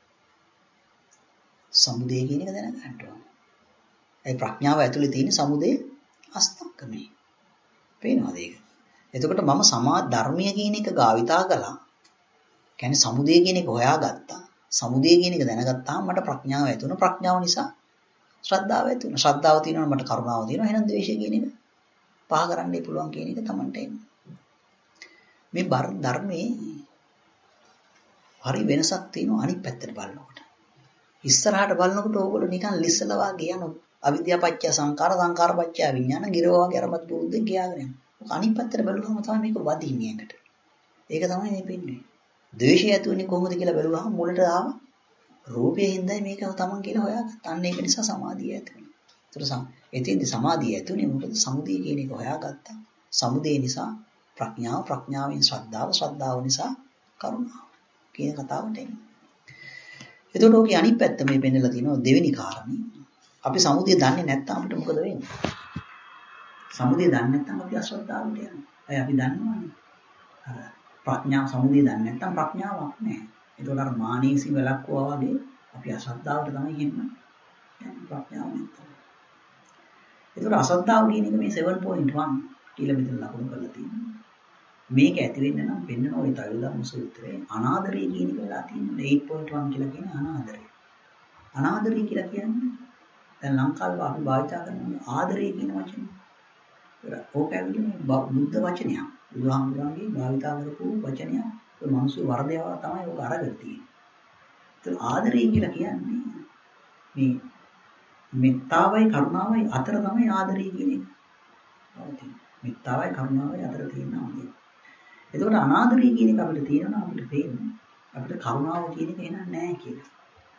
සමුදය කියන එක දැනගන්න ඕනේ. ඒ ප්‍රඥාව ඇතුලේ තියෙන සමුදය අස්තක්කමේ. පේනවද ඒක? එතකොට මම සමා ධර්මීය කියන එක ගාවිතා කළා. කියන්නේ සමුදය කියන එක හොයාගත්තා. සමුදය කියන එක දැනගත්තාම මට ප්‍රඥාව ඇති වුණා. ප්‍රඥාව නිසා ශ්‍රද්ධාව ඇති වුණා. ශ්‍රද්ධාව තියෙනවා මට කරුණාව තියෙනවා. එහෙනම් ද්වේෂය කියන එක පහ කරන්නයි පුළුවන් කියන එක Tamanට එන්නේ. මේ ධර්මයේ හරි වෙනසක් තියෙනවා අනිත් පැත්තට බලනකොට. ඉස්සරහට බලනකොට ඕගොල්ලෝ නිකන් ලිස්සලා වාගේ යනවා. අවිද්‍යාව පත්‍ය සංකාර සංකාර පත්‍ය විඥාන ගිරව වාගේ අරමත් බුද්ධ ගියාගෙන යනවා. ඔක අනිත් පැත්තට බලුවම තමයි මේක වදින්නේ එකට. ඒක තමයි මේ පෙන්නේ. ද්වේෂය ඇති වෙන්නේ කොහොමද කියලා බලුවහම මුලට ආව රූපයේ හින්දායි මේක තමන් කියලා හොයාගත්තා. අන්න ඒක නිසා සමාධිය ඇති වෙනවා. එතෙන්දී සමාධිය ඇති වෙන්නේ මොකද? සමුදය කියන එක හොයාගත්තා. සමුදය නිසා ප්‍රඥාව, ප්‍රඥාවෙන් ශ්‍රද්ධාව, ශ්‍රද්ධාව නිසා කරුණාව කියන කතාවට එන්නේ. එතකොට ඔකේ අනිත් පැත්ත මේ පෙන්නලා තිනවා දෙවෙනි කාරණේ. අපි සමුදය දන්නේ නැත්නම් අපිට මොකද වෙන්නේ? සමුදය දන්නේ නැත්නම් අපි අශ්‍රද්ධාවට යනවා. අය අපි දන්නවනේ. අර ප්‍රඥා සමුදය දන්නේ නැත්නම් ප්‍රඥාවක් නැහැ. ඒකට අර මානීසි වැලක්කුවා වගේ අපි අශ්‍රද්ධාවට තමයි යන්නේ. ප්‍රඥාව නැත්නම්. ඒකට අශ්‍රද්ධාව කියන එක මේ 7.1 කියලා මෙතන ලකුණු කරලා තියෙනවා. මේක ඇති වෙන්න නම් වෙන්න ඕනේ තවිල්දම් සූත්‍රයේ අනාදරය කියන එක වෙලා තියෙනවා 8.1 කියලා කියන අනාදරය. අනාදරය කියලා කියන්නේ දැන් ලංකාවේ අපි භාවිත කරන ආදරය කියන වචනේ. ඕක ඇවිල්ලා බුද්ධ වචනයක්. බුදුහාමුදුරන්ගේ භාවිත කරපු වචනයක්. ඒ මිනිස්සු වර්ධයව තමයි ඕක අරගෙන තියෙන්නේ. ඒත් ආදරය කියලා කියන්නේ මේ මෙත්තාවයි කරුණාවයි අතර තමයි ආදරය කියන එක. මෙත්තාවයි කරුණාවයි අතර තියෙනවා නේද? එතකොට අනාදරය කියන එක අපිට තියෙනවා අපිට පේන්නේ අපිට කරුණාව කියන එක එනන්නේ නැහැ කියලා.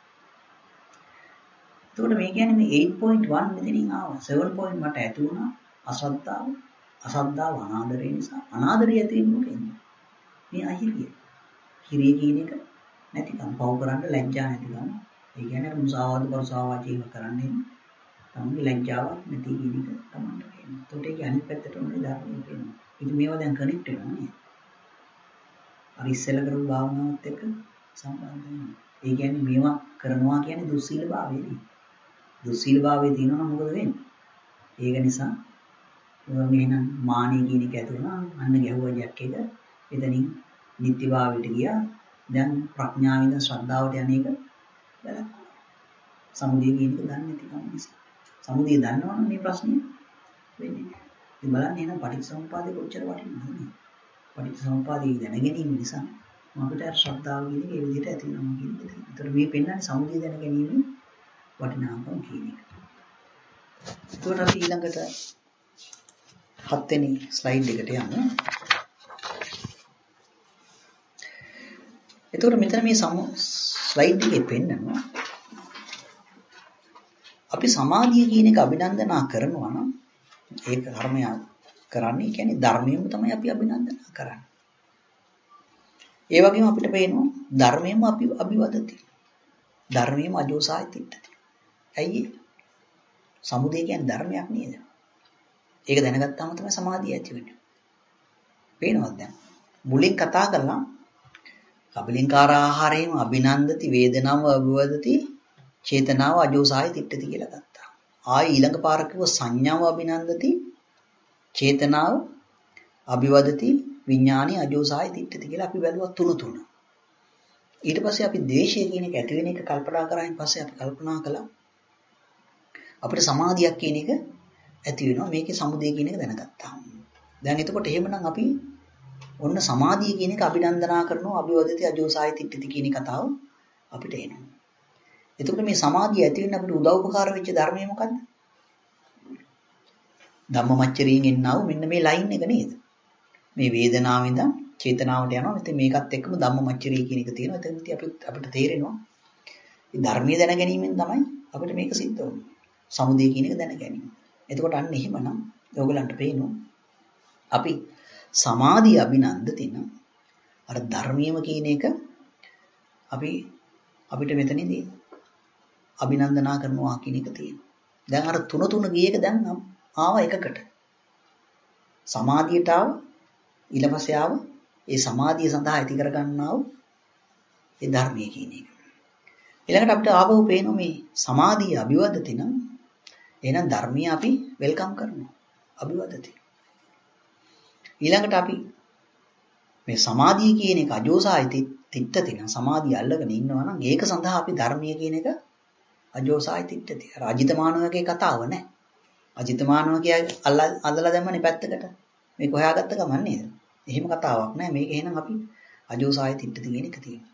එතකොට මේ කියන්නේ මේ 8.1 මෙතනින් ආවා 7. මට ඇති වුණා අසද්ධාව අනාදරය නිසා අනාදරය ඇති වෙන්නේ මොකෙන්ද? මේ අහිරිය. හිරිය කියන එක නැතිකම් පව කරන්න ලැජ්ජා නැතිකම්. ඒ කියන්නේ මුසාවාද පරසාවාචීව කරන්නේ තමයි ලැජ්ජාවක් නැති කියන එක තමයි කියන්නේ. එතකොට ඒක අනිත් පැත්තට උනේ ධර්මයෙන් කියනවා. ඉතින් මේවා දැන් කනෙක්ට් වෙනවා නේද? අර ඉස්සෙල්ලා කරපු භාවනාවත් එක්ක සම්බන්ධ වෙනවා. ඒ කියන්නේ මේවා කරනවා කියන්නේ දුස්සීලභාවය නේ. දුස්සීලභාවයේ තියෙනවා නම් මොකද වෙන්නේ? ඒක නිසා එහෙනම් මානිය කියන එක ඇති වුණා. අන්න ගැහුවා ජැක් එක. එතනින් නිත්‍යභාවයට ගියා. දැන් ප්‍රඥාවෙන් ශ්‍රද්ධාවට යන එක බලන්න. සමුදය කියන එක දන්නේ නැතිකම නිසා. සමුදය දන්නවනම් මේ ප්‍රශ්නේ වෙන්නේ නැහැ. ඉතින් බලන්න එහෙනම් පටිච්චසමුප්පාදේ කොච්චර වටිනවද නේ? පටිච්චසමුප්පාදේ දැන ගැනීම නිසා අපිට අර ශ්‍රද්ධාව කියන එක ඒ විදිහට ඇති වෙනවා කියන එක තියෙනවා. ඒතර මේ පෙන්නන්නේ සමුදය දැන ගැනීම වටිනාකම කියන එක. ඒකට අපි ඊළඟට 7 වෙනි ස්ලයිඩ් එකට යමු. එතකොට මෙතන මේ ස්ලයිඩ් එකේ පෙන්නනවා අපි සමාධිය කියන එක අභිනන්දනා කරනවා නම් ඒක කර්මය කරන්නේ කියන්නේ ධර්මයෙන්ම තමයි අපි අභිනන්දනා කරන්නේ. ඒ වගේම අපිට පේනවා ධර්මයෙන්ම අපි අභිවදති. ධර්මයෙන්ම අජෝසාය තිට්ඨති. ඇයි සමුදය කියන්නේ ධර්මයක් නේද? ඒක දැනගත්තාම තමයි සමාධිය ඇති වෙන්නේ. පේනවද දැන්? මුලින් කතා කළා කබලින්කාර ආහාරයෙන් අභිනන්දති වේදනාව අභිවදති චේතනාව අජෝසාය තිට්ඨති කියලා ගත්තා. ආයි ඊළඟ පාර කිව්ව සංඥාව අභිනන්දති චේතනාව අභිවදති විඥානි අජෝසාය තිට්ඨති කියලා අපි බැලුවා තුන. ඊට පස්සේ අපි ද්වේෂය කියන එක ඇති වෙන එක කල්පනා කරායින් පස්සේ අපි කල්පනා කළා අපිට සමාධියක් කියන එක ඇති වෙනවා මේකේ සමුදය කියන එක දැනගත්තා. දැන් එතකොට එහෙමනම් අපි ඔන්න සමාධිය කියන එක අභිනන්දනා කරනවා අභිවදති අජෝසාය තිට්ඨති කියන කතාව අපිට එනවා. එතකොට මේ සමාධිය ඇති වෙන්න අපිට උදව් උපකාර වෙච්ච ධර්මය මොකද්ද? ධම්මමච්චරියෙන් එන්නා වූ මෙන්න මේ ලයින් එක නේද? මේ වේදනාවෙන් ඉඳන් චේතනාවට යනවා. ඉතින් මේකත් එක්කම ධම්මමච්චරිය කියන එක තියෙනවා. එතනදී අපිට තේරෙනවා මේ ධර්මීය දැන ගැනීමෙන් තමයි අපිට මේක සිද්ධ වෙන්නේ. සමුදය කියන එක දැන ගැනීම. එතකොට අන්න එහෙමනම් ඔයගලන්ට පේනවා අපි සමාධිය අභිනන්දතින අර ධර්මීයම කියන එක අපිට මෙතනදී අභිනන්දනා කරනවා කියන එක තියෙනවා. දැන් අර තුන ගියේක දැන් ආව එකකට. සමාධියට ආව ඊළපස්සේ ආව ඒ සමාධිය සඳහා ඇති කරගන්නා වූ ඒ ධර්මයේ කියන එක. ඊළඟට අපිට ආපහු පේනවා මේ සමාධිය අභිවදති නම් එහෙනම් ධර්මීය අපි වෙල්කම් කරනවා. අභිවදති. ඊළඟට අපි මේ සමාධිය කියන එක අජෝසාය තිට්ඨති නම් සමාධිය අල්ලගෙන ඉන්නවා නම් ඒක සඳහා අපි ධර්මීය කියන එක අජෝසාය තිට්ඨති. අර අජිතමානවගේ කතාව නෑ. අජිතමානවගේ අල්ලලා දැම්මනේ පැත්තකට. මේක හොයාගත්ත ගමන් නේද? එහෙම කතාවක් නෑ. මේක එහෙනම් අපි අජෝසාය තිට්ඨති කියන එක තියෙනවා.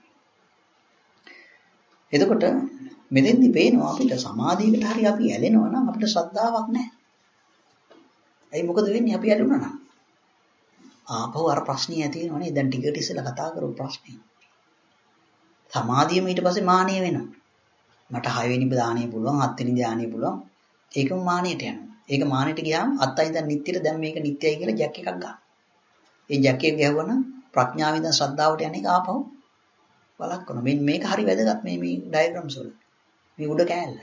එතකොට මෙතෙන්දි පේනවා අපිට සමාධියකට හරි අපි ඇලෙනවා නම් අපිට ශ්‍රද්ධාවක් නැහැ. ඇයි මොකද වෙන්නේ අපි ඇලුනා නම්? ආපහු අර ප්‍රශ්නේ ඇති වෙනවනේ. දැන් ටිකට ඉස්සෙල්ලා කතා කරපු ප්‍රශ්නේ. සමාධියම ඊට පස්සේ මානිය වෙනවා. මට 6 වෙනි දාණය පුළුවන්, 7 වෙනි දාණය පුළුවන්. ඒකම මානියට යනවා. ඒක මානියට ගියාම අත්තයි දැන් නිට්ටියට දැන් මේක නිට්ටයයි කියලා ජැක් එකක් ගන්න. ඒ ජැක් එක ගැහුවනම් ප්‍රඥාවෙන් දැන් ශ්‍රද්ධාවට යන එක ආපහු වළක්වනවා. මේක හරි වැදගත් මේ ඩයග්‍රෑම්ස් වල. මේ උඩ කෑල්ල.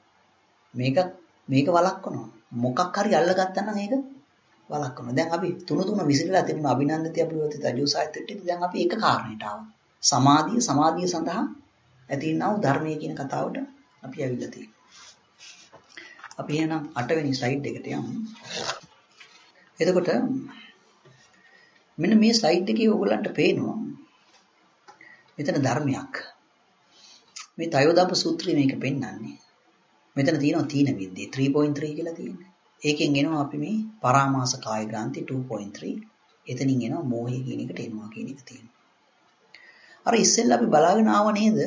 මේක වළක්වනවා. මොකක් හරි අල්ලගත්තා නම් ඒක වළක්වනවා. දැන් අපි තුන විසිරලා තිබුණ අභිනන්දති අපිවතිත අජෝසායතෙට දැන් අපි එක කාරණේට ආවා. සමාධිය සඳහා ඇතිවෙනා වූ ධර්මයේ කියන කතාවට අපි ඇවිල්ලා තියෙනවා. අපි එහෙනම් 8 වෙනි ස්ලයිඩ් එකට යමු. එතකොට මෙන්න මේ ස්ලයිඩ් එකේ ඔයගලන්ට පේනවා මෙතන ධර්මයක්. මේ තයෝදප්ප සූත්‍රය මේක පෙන්නන්නේ. මෙතන තියෙනවා තීන විද්‍යේ 3.3 කියලා තියෙනවා. ඒකෙන් එනවා අපි මේ පරාමාස කාය ග්‍රන්ථි 2.3. එතනින් එනවා මෝහය කියන එකට එනවා කියන එක තියෙනවා. අර ඉස්සෙල්ලා අපි බලාගෙන ආව නේද?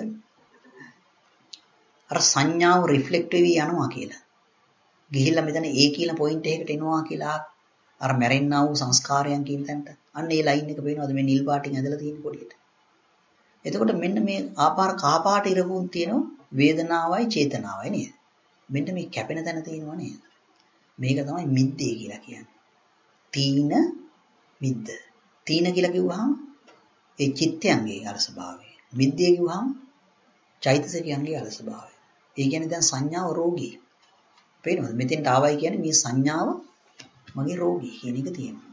අර සංඥාව රිෆ්ලෙක්ට් වෙවි යනවා කියලා. ගිහිල්ලා මෙතන ඒ කියන පොයින්ට් එකකට එනවා කියලා අර මැරෙන්නා වූ සංස්කාරයන් කියන තැනට. අන්න ඒ ලයින් එක පේනවද මේ නිල් පාටින් ඇදලා තියෙන පොඩියට. එතකොට මෙන්න මේ ආපාර කහපාට ඉරවුන් තියෙනවා වේදනාවයි චේතනාවයි නේද? මෙන්න මේ කැපෙන තැන තියෙනවා නේද? මේක තමයි මිද්දේ කියලා කියන්නේ. තීන මිද්ද. තීන කියලා කිව්වහම ඒ චිත්තයන්ගේ අලසභාවය. මිද්දේ කිව්වහම චෛතසිකයන්ගේ අලසභාවය. ඒ කියන්නේ දැන් සංඥාව රෝගී. පේනවද? මෙතෙන්ට ආවයි කියන්නේ මේ සංඥාව මගේ රෝගී කියන එක තියෙනවා.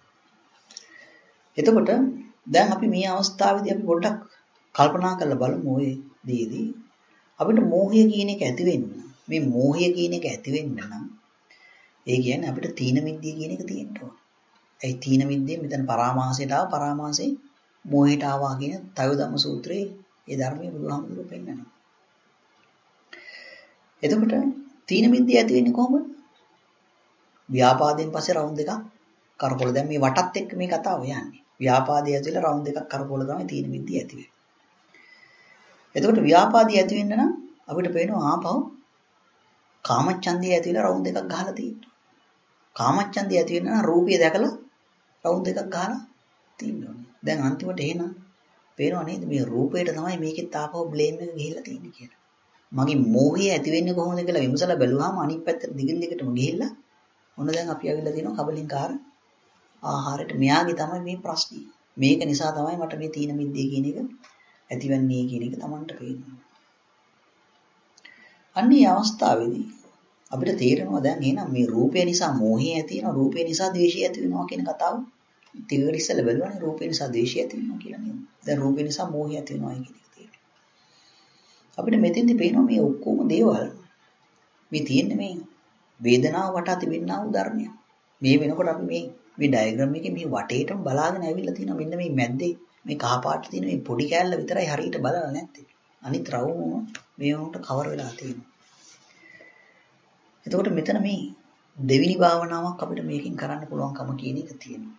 එතකොට දැන් අපි මේ අවස්ථාවේදී අපි පොඩ්ඩක් කල්පනා කරලා බලමු ඔය දේදී අපිට මෝහය කියන එක ඇති වෙන්න. මේ මෝහය කියන එක ඇති වෙන්න නම් ඒ කියන්නේ අපිට තීන මිද්දිය කියන එක තියෙන්න ඕන. ඒ තීන මිද්දේ මෙතන පරාමාසයට ආව පරාමාසයෙන් මෝහයට ආවා කියන තයෝදම්ම සූත්‍රයේ ඒ ධර්මයේ බුදුහාමුදුරුවෝ පෙන්නනවා. එතකොට තීන මිද්දිය ඇති වෙන්නේ කොහොමද? ව්‍යාපාදයෙන් පස්සේ රවුන්ඩ් එකක් කරපොල දැන් මේ වටත් එක්ක මේ කතාව යන්නේ. ව්‍යාපාදය ඇතුළේ රවුන්ඩ් එකක් කරපොල තමයි තීන මිද්දිය ඇති වෙන්නේ. එතකොට ව්‍යාපාදය ඇති වෙන්න නම් අපිට පේනවා ආපහු කාමච්ඡන්දය ඇති වෙලා රවුන්ඩ් එකක් ගහලා තියෙනවා. කාමච්ඡන්දය ඇති වෙන්න නම් රූපය දැකලා රවුන්ඩ් එකක් ගහලා තියෙනවා. දැන් අන්තිමට එහෙනම් පේනව නේද මේ රූපයට තමයි මේකෙත් ආපහු බ්ලේම් එක ගිහිල්ලා තියෙන්නේ කියලා. මගේ මෝහය ඇති වෙන්නේ කොහොමද කියලා විමසලා බැලුවාම අනිත් පැත්තට දිගින් දිගටම ගිහිල්ලා ඔන්න දැන් අපි අවිල්ලා තියෙනවා කබලින්කාර ආහාරයට. මෙයාගේ තමයි මේ ප්‍රශ්නේ. මේක නිසා තමයි මට මේ තීන මිද්දේ කියන එක ඇතිවන්නේ කියන එක Tamanට පේනවා. අන්නේ අවස්ථාවේදී අපිට තේරෙනවා දැන් එහෙනම් මේ රූපය නිසා මෝහය ඇති වෙනවා, රූපය නිසා ද්වේෂය ඇති වෙනවා කියන කතාව ටිකකට ඉස්සෙල්ලා බැලුවානේ රූපය නිසා ද්වේෂය ඇති වෙනවා කියලා නේද? දැන් රූපය නිසා මෝහය ඇති වෙනවා කියන එක තියෙනවා. අපිට මෙතෙන්දි පේනවා මේ ඔක්කොම දේවල් මේ තියෙන්නේ මේ වේදනාව වටා තිබෙනා වූ ධර්මයක්. මේ වෙනකොට අපි මේ ඩයග්‍රෑම් එකේ මේ වටේටම බලාගෙන ඇවිල්ලා තියෙනවා. මෙන්න මේ මැද්දේ මේ කහ පාට තියෙන මේ පොඩි කෑල්ල විතරයි හරියට බලලා නැත්තේ. අනිත් රවුම මේ වුණට කවර් වෙලා තියෙනවා. එතකොට මෙතන මේ දෙවිනි භාවනාවක් අපිට මේකෙන් කරන්න පුළුවන්කම කියන එක තියෙනවා.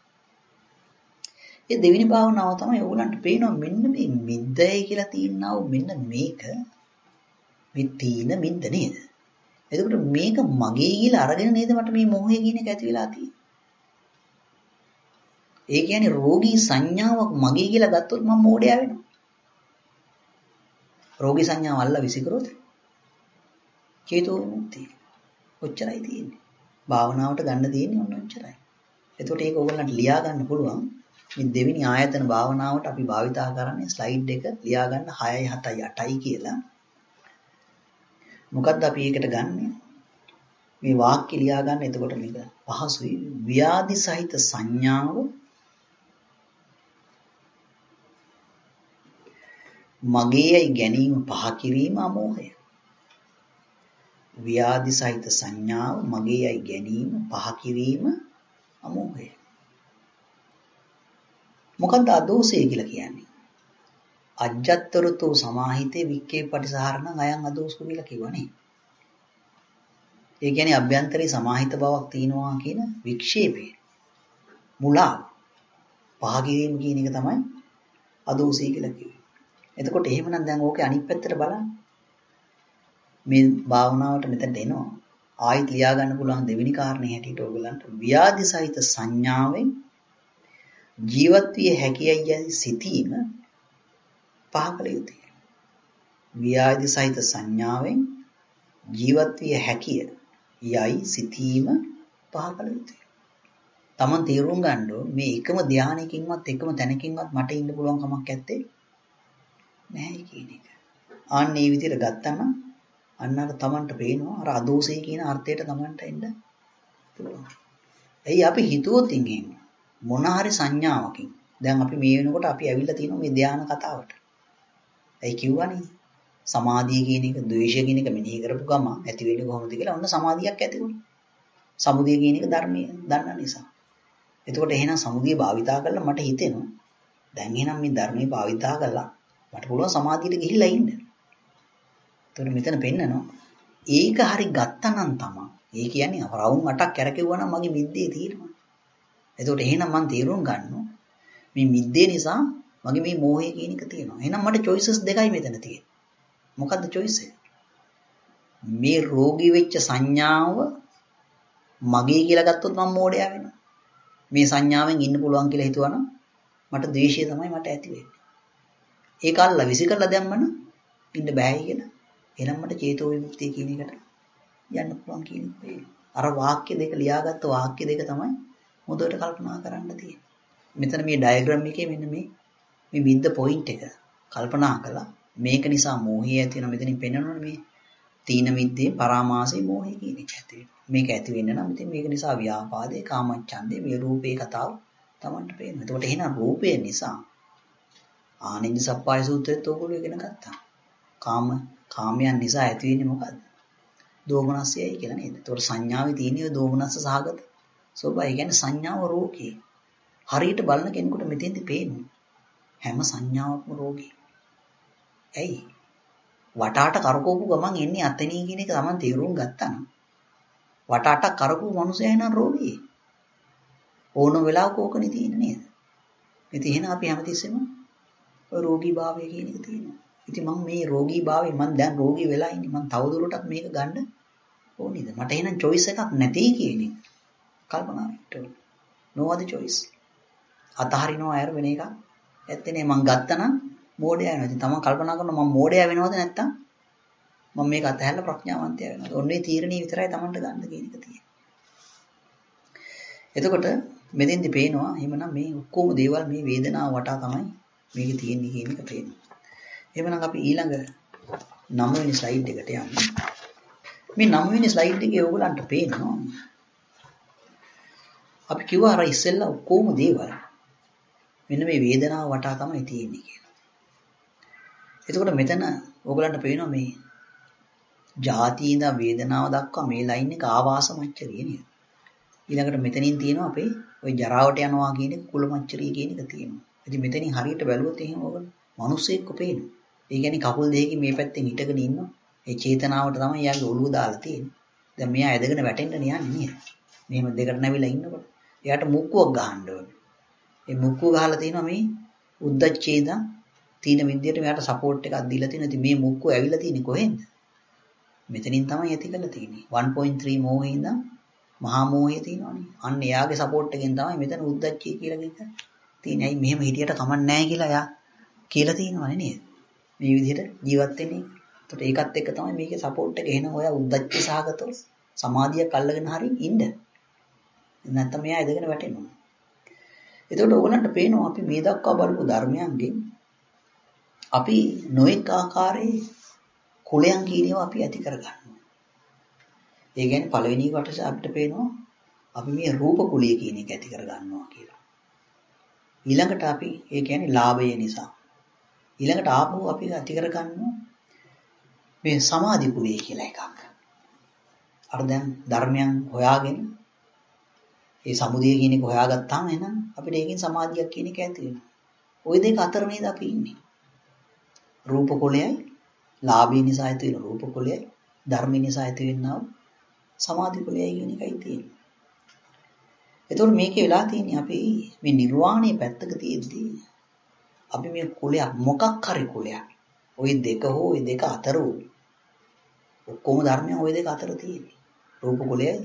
ඒ දෙවිනි භාවනාව තමයි ඕගොල්ලන්ට පේනවා මෙන්න මේ මිද්දයි කියලා තියෙනා වූ මෙන්න මේක මේ තීන මිද්ද නේද? එතකොට මේක මගේ කියලා අරගෙන නේද මට මේ මොහය කියන එක ඇති වෙලා තියෙන්නේ. ඒ කියන්නේ රෝගී සංඥාවක් මගේ කියලා ගත්තොත් මම මෝඩයා වෙනවා. රෝගී සංඥාව අල්ල විසිකරොත් චේතෝ විමුක්තිය. ඔච්චරයි තියෙන්නේ. භාවනාවට ගන්න තියෙන්නේ ඔන්න ඔච්චරයි. එතකොට ඒක ඕගොල්ලන්ට ලියා ගන්න පුළුවන්. මේ දෙවෙනි ආයතන භාවනාවට අපි භාවිතා කරන්නේ ස්ලයිඩ් එක ලියා ගන්න 6යි 7යි 8යි කියලා. මොකද්ද අපි ඒකට ගන්නෙ? මේ වාක්‍ය ලියා ගන්න. එතකොට මේක පහසුයි. ව්‍යාධි සහිත සංඥාව මගේයි ගැනීම පහ කිරීම අමෝහය. ව්‍යාධි සහිත සංඥාව මගේයි ගැනීම පහ කිරීම අමෝහය. මොකක්ද අදෝසය කියලා කියන්නේ? අජ්ජත්තරතෝ සමාහිතේ වික්කේ පටිසහරණං අයං අදෝසෝ කියලා කිව්වනේ. ඒ කියන්නේ අභ්‍යන්තරේ සමාහිත බවක් තියෙනවා කියන වික්ෂේපය. මුලා පහ කිරීම කියන එක තමයි අදෝසය කියලා කිව්වේ. එතකොට එහෙමනම් දැන් ඕකේ අනිත් පැත්තට බලන්න. මේ භාවනාවට මෙතනට එනවා. ආයිත් ලියා ගන්න පුළුවන් දෙවෙනි කාරණේ හැටියට ඕගලන්ට ව්‍යාධි සහිත සංඥාවෙන් ජීවත් විය හැකියයි යයි සිතීම පහකල යුතුය. ව්‍යාධි සහිත සංඥාවෙන් ජීවත් විය හැකිය යයි සිතීම පහකල යුතුය. Taman තේරුම් ගන්න මේ එකම ධානයකින්වත් එකම තැනකින්වත් මට ඉන්න පුළුවන් කමක් නැත්තේ නැහැ කියන එක. ආන්න මේ විදිහට ගත්තම අන්න අර Tamanට පේනවා අර අදෝසය කියන අර්ථයට Tamanට එන්න පුළුවන්. එයි අපි හිතුවොත් ඉන්නේ මොන හරි සංඥාවකින් දැන් අපි මේ වෙනකොට අපි ඇවිල්ලා තියෙනවා මේ ධාන කතාවට. ඒ කිව්වනේ සමාධිය කියන එක ද්වේෂය කියන එක මෙනෙහි කරපු ගම ඇති වෙන්නේ කොහොමද කියලා ඔන්න සමාධියක් ඇති වුණා. සමුදය කියන එක ධර්මයේ දන්න නිසා. එතකොට එහෙනම් සමුදය භාවිතා කරලා මට හිතෙනවා දැන් එහෙනම් මේ ධර්මයේ භාවිතා කරලා මට පුළුවන් සමාධියට ගිහිල්ලා ඉන්න. එතකොට මෙතන පෙන්නනවා ඒක හරි ගත්තනම් තමයි. ඒ කියන්නේ රවුම් 8ක් කැරකෙවුවා නම් මගේ මිද්දේ තියෙනවා. එතකොට එහෙනම් මම තීරුම් ගන්නවා මේ මිද්දේ නිසා මගේ මේ මෝහය කියන එක තියෙනවා. එහෙනම් මට choices දෙකයි මෙතන තියෙන්නේ. මොකද්ද choice එක? මේ රෝගී වෙච්ච සංඥාව මගේ කියලා ගත්තොත් මම මෝඩයා වෙනවා. මේ සංඥාවෙන් ඉන්න පුළුවන් කියලා හිතුවනම් මට ද්වේෂය තමයි මට ඇති වෙන්නේ. ඒක අල්ල විසිකලා දැම්මම ඉන්න බෑ කියලා. එහෙනම් මට චේතෝ විමුක්තිය කියන එකට යන්න පුළුවන් කියන එක. අර වාක්‍ය දෙක ලියාගත්ත වාක්‍ය දෙක තමයි මොදොට කල්පනා කරන්න තියෙන්නේ. මෙතන මේ ඩයග්‍රෑම් එකේ මෙන්න මේ මිද්ද පොයින්ට් එක කල්පනා කළා. මේක නිසා මෝහය ඇති වෙන මෙතනින් පෙන්වනවනේ මේ තීන මිද්දේ පරාමාසයේ මෝහය කියන එක ඇති වෙනවා. මේක ඇති වෙන්න නම් ඉතින් මේක නිසා ව්‍යාපාදේ කාමච්ඡන්දේ මේ රූපේ කතාව Tamanට පේනවා. එතකොට එහෙනම් රූපය නිසා ආනින්ද සප්පාය සූත්‍රයේත් ඕගොල්ලෝ ඉගෙන ගත්තා. කාමයන් නිසා ඇති වෙන්නේ මොකද්ද? දෝමනස්සයයි කියලා නේද? එතකොට සංඥාවේ තියෙන දෝමනස්ස සහගත ස්වභාවය. ඒ කියන්නේ සංඥාව රෝගී. හරියට බලන කෙනෙකුට මෙතෙන්දි පේනවා හැම සංඥාවක්ම රෝගී. ඇයි? වටාට කරකවපු ගමන් එන්නේ අතනිය කියන එක Taman තේරුම් ගත්තා නම් වටාට කරකවපු මිනිසයා නම් රෝගී. ඕන වෙලාවක ඕකනේ තියෙන්නේ නේද? ඉතින් එහෙනම් අපි හැමතිස්සෙම ඔය රෝගී භාවය කියන එක තියෙනවා. ඉතින් මම මේ රෝගී භාවය මම දැන් රෝගී වෙලා ඉන්නේ. මම තවදුරටත් මේක ගන්න ඕනේද? මට එහෙනම් choice එකක් නැති කියන එක කල්පනා කරන්න. No other choice. අතහරිනවා අයර වෙන එකක් ඇත්තේ නේ. මම ගත්තා නම් මෝඩයා වෙනවා. ඉතින් තමන් කල්පනා කරනවා මම මෝඩයා වෙනවද නැත්තම් මම මේක අතහැරලා ප්‍රඥාවන්තයා වෙනවද? ඔන්නේ තීරණේ විතරයි තමන්ට ගන්න කියන එක තියෙන්නේ. එතකොට මෙතෙන්දි පේනවා එහෙමනම් මේ ඔක්කොම දේවල් මේ වේදනාව වටා තමයි මේක තියෙන්නේ කියන එක පේනවා. එහෙමනම් අපි ඊළඟ 9 වෙනි ස්ලයිඩ් එකට යමු. මේ 9 වෙනි ස්ලයිඩ් එකේ ඕගලන්ට පේනවා අපි කිව්වා අර ඉස්සෙල්ලා ඔක්කොම දේවල් මෙන්න මේ වේදනාව වටා තමයි තියෙන්නේ කියලා. එතකොට මෙතන ඕගලන්ට පේනවා මේ ජාති ඉඳන් වේදනාව දක්වා මේ ලයින් එක ආවාස මච්චරිය නේද? ඊළඟට මෙතනින් තියෙනවා අපේ ওই ජරාවට යනවා කියන එක කුල මච්චරිය කියන එක තියෙනවා. ඉතින් මෙතනින් හරියට බැලුවොත් එහෙම ඕගොල්ලෝ මිනිස්සෙක්ව පේනවා. ඒ කියන්නේ කකුල් දෙකකින් මේ පැත්තෙන් හිටගෙන ඉන්නවා. ඒ චේතනාවට තමයි යාගේ ඔළුව දාලා තියෙන්නේ. දැන් මෙයා ඇදගෙන වැටෙන්න යන්නේ නේද? මෙහෙම දෙකට නැවිලා ඉන්නකොට එයාට මුක්කුවක් ගහන්න ඕනේ. ඒ මුක්කුව ගහලා තියෙනවා මේ උද්දච්චේද තීන විද්‍යට මෙයාට සපෝට් එකක් දීලා තියෙනවා. ඉතින් මේ මුක්කුව ඇවිල්ලා තියෙන්නේ කොහෙන්ද? මෙතනින් තමයි ඇති කරලා තියෙන්නේ. 1.3 මෝහේ ඉඳන් මහා මෝහය තියෙනවානේ. අන්න එයාගේ සපෝට් එකෙන් තමයි මෙතන උද්දච්චය කියලා කියන තියෙන්නේ. ඇයි මෙහෙම හිටියට කමක් නැහැ කියලා එයා කියලා තියෙනවනේ නේද? මේ විදිහට ජීවත් වෙන්නේ. ඒකට ඒකත් එක්ක තමයි මේකේ සපෝට් එක එන ඔයා උද්දච්ච සහගතව සමාධියක් අල්ලගෙන හරි ඉන්න. නැත්නම් මෙයා එදගෙන වැටෙනවා. එතකොට ඕගොල්ලන්ට පේනවා අපි මේ දක්වා බලපු ධර්මයන්ගෙන් අපි නොඑක ආකාරයේ කුලයන් කියනවා අපි ඇති කරගන්නවා. ඒ කියන්නේ පළවෙනි කොටස අපිට පේනවා අපි මේ රූප කුලිය කියන එක ඇති කරගන්නවා කියලා. ඊළඟට අපි ඒ කියන්නේ ලාභය නිසා ඊළඟට ආපහු අපි ඇති කරගන්නවා මේ සමාධි කුලය කියලා එකක්. අර දැන් ධර්මයන් හොයාගෙන ඒ සමුදය කියන එක හොයාගත්තාම එහෙනම් අපිට ඒකෙන් සමාධියක් කියන එක ඇති වෙනවා. ওই දෙක අතර නේද අපි ඉන්නේ. රූප කුලයයි, ලාභී නිසා ඇති වෙන රූප කුලයයි, ධර්ම නිසා ඇති වෙනා සමාධි කුලයයි කියන එකයි තියෙන්නේ. එතකොට මේකේ වෙලා තියෙන්නේ අපි මේ නිර්වාණය පැත්තක තියෙද්දී අපි මේ කුලයක් මොකක් හරි කුලයක්. ওই දෙක හෝ ওই දෙක අතර ඔක්කොම ධර්මයන් ওই දෙක අතර තියෙන්නේ. රූප කුලයයි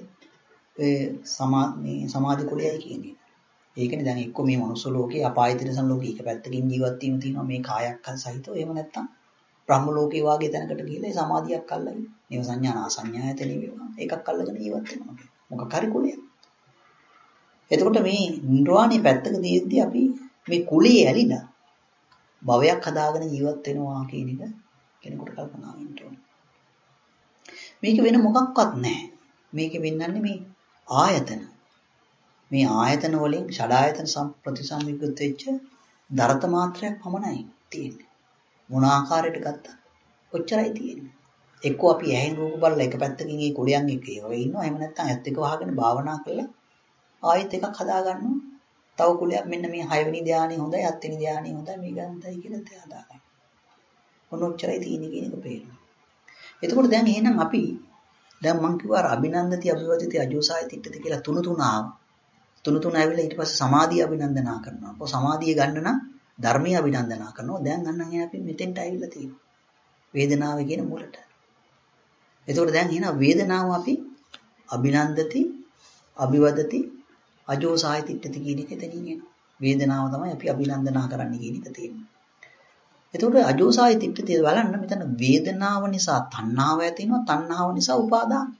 සමාධි කුලයයි කියන්නේ. ඒකනේ දැන් එක්ක මේ මනුස්ස ලෝකේ අපාය තිරසන් ලෝකේ එක පැත්තකින් ජීවත් වීම තියෙනවා මේ කායක් සහිතව. එහෙම නැත්නම් බ්‍රහ්ම ලෝකේ වාගේ තැනකට ගිහිල්ලා ඒ සමාධියක් අල්ලගෙන නේව සංඥා නාසඤ්ඤායතනෙ වේවා එකක් අල්ලගෙන ජීවත් වෙනවා. මොකක් හරි කුලයක්. එතකොට මේ නිර්වාණය පැත්තක තියෙද්දී අපි මේ කුලයේ ඇලිලා භවයක් හදාගෙන ජීවත් වෙනවා කියන එක කෙනෙකුට කල්පනා වෙන්න ඕනේ. මේක වෙන මොකක්වත් නැහැ. මේක වෙන්නන්නේ මේ ආයතන. මේ ආයතන වලින් ෂඩායතන ප්‍රතිසංයුක්ත වෙච්ච දරත මාත්‍රයක් පමණයි තියෙන්නේ. මොන ආකාරයට ගත්තත් ඔච්චරයි තියෙන්නේ. එක්කෝ අපි ඇහෙන් රූප බලලා එක පැත්තකින් ඒ කුලයන් එක්ක ඒ වගේ ඉන්නවා. එහෙම නැත්නම් ඇත්ත එක වහගෙන භාවනා කරලා ආයෙත් එකක් හදා ගන්නවා. තව කුලයක් මෙන්න මේ 6 වෙනි ධානය හොඳයි, 7 වෙනි ධානය හොඳයි, මේක හොඳයි කියලා තේ හදා ගන්න. මොන ඔච්චරයි තියෙන්නේ කියන එක පේනවා. එතකොට දැන් එහෙනම් අපි දැන් මං කිව්වා අභිනන්දති අභිවදති අජෝසාය තිට්ඨති කියලා තුන ආවිලා ඊට පස්සේ සමාධිය අභිනන්දනා කරනවා. කො සමාධිය ගන්න නම් ධර්මීය අභිනන්දනා කරනවා. දැන් අන්න අපි මෙතෙන්ට ආවිල්ලා තියෙනවා. වේදනාව කියන මුලට. එතකොට දැන් එහෙනම් වේදනාව අපි අභිනන්දති අභිවදති අජෝසාය තිට්ඨති කියන එක එතනින් එනවා. වේදනාව තමයි අපි අභිනන්දනා කරන්න කියන එක තියෙනවා. එතකොට අජෝසාය තිට්ඨති බලන්න මෙතන වේදනාව නිසා තණ්හාව ඇති වෙනවා, තණ්හාව නිසා උපාදාන.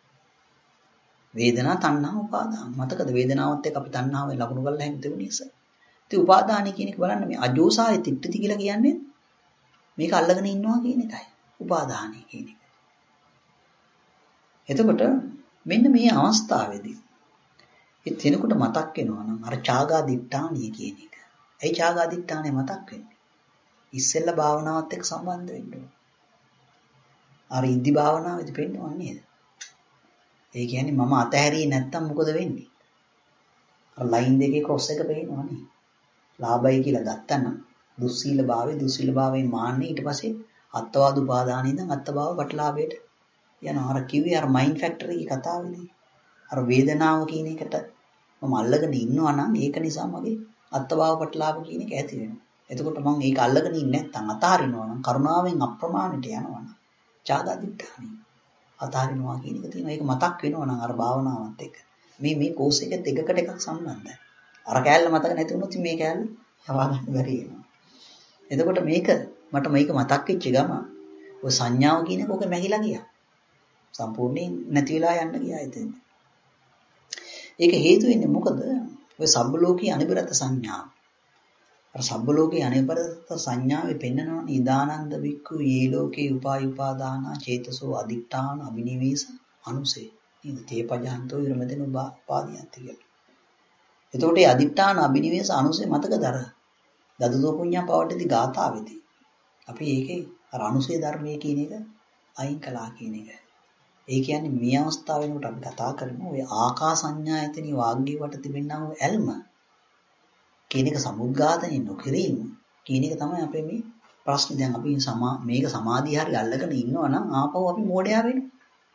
වේදනා තණ්හා උපාදාන. මතකද වේදනාවත් එක්ක අපි තණ්හාවෙන් ලකුණු කරලා හැම තිබුණේ නිසා. ඉතින් උපාදාන කියන එක බලන්න මේ අජෝසාය තිට්ඨති කියලා කියන්නේ මේක අල්ලගෙන ඉන්නවා කියන එකයි. උපාදානයි කියන එක. එතකොට මෙන්න මේ අවස්ථාවේදී ඒ තැනකට මතක් වෙනවා නම් අර චාගා දිට්ඨානිය කියන එක. ඒ චාගා දිට්ඨානිය මතක් වෙන්නේ. ඉස්සෙල්ලා භාවනාවත් එක්ක සම්බන්ධ වෙන්න ඕන. අර ඉද්ධි භාවනාවේදී පෙන්නවන්නේ නේද? ඒ කියන්නේ මම අතහැරියේ නැත්තම් මොකද වෙන්නේ? අර ලයින් දෙකේ ක්‍රොස් එක පේනවා නේ. ලාභයි කියලා ගත්තනම් දුස්සීලභාවයෙන් මාන්නේ ඊට පස්සේ අත්වාද උපාදානින් ඉඳන් අත්භාව වටලාභයට යනවා. අර කිව්වේ අර මයින්ඩ් ෆැක්ටර් එකේ කතාවේදී. අර වේදනාව කියන එකට මම අල්ලගෙන ඉන්නවා නම් ඒක නිසා මගේ අත්භාව වටලාභ කියන එක ඇති වෙනවා. එතකොට මම ඒක අල්ලගෙන ඉන්නේ නැත්නම් අතාරිනවා නම් කරුණාවෙන් අප්‍රමාණයට යනවා නම් චාගාදිට්ඨානි අතාරිනවා කියන එක තියෙනවා. ඒක මතක් වෙනවා නම් අර භාවනාවත් එක්ක. මේ කෝස් එකත් එකකට එකක් සම්බන්ධයි. අර කෑල්ල මතක නැති වුණොත් මේ කෑල්ල යවා ගන්න බැරි වෙනවා. එතකොට මේක මට මතක් වෙච්ච ගම ඔය සංඥාව කියන එක ඔක මැහිලා ගියා. සම්පූර්ණයෙන් නැති වෙලා යන්න ගියා එතෙන්. ඒක හේතු වෙන්නේ මොකද? ඔය සබ්බ ලෝකී අනිබරත සංඥාව. අර සබ්බ ලෝකේ අනිබරත සංඥාවේ පෙන්නනවා නිදානන්ද වික්ඛු යේ ලෝකේ උපාදාන චේතසෝ අදිඨාන අබිනිවේෂ අනුසේ. නේද? තේපජාන්තෝ විරමදෙන උපාදීයන්ති කියලා. එතකොට මේ අදිඨාන අබිනිවේෂ අනුසේ මතකද අර දදුදෝ පුඤ්ඤා පවට්ටි ගාථාවේදී. අපි ඒකේ අර අනුසේ ධර්මයේ කියන එක අයින් කළා කියන එක. ඒ කියන්නේ මේ අවස්ථාව වෙනකොට අපි කතා කරමු ඔය ආකාසඤ්ඤායතනී වාග්ගී වට තිබෙනා වූ ඇල්ම කියන එක සමුද්ඝාතනෙ නොකිරීම කියන එක තමයි අපේ මේ ප්‍රශ්නේ. දැන් අපි මේක සමාධිය හරිය අල්ලගෙන ඉන්නවා නම් ආපහු අපි මෝඩයා වෙනවා.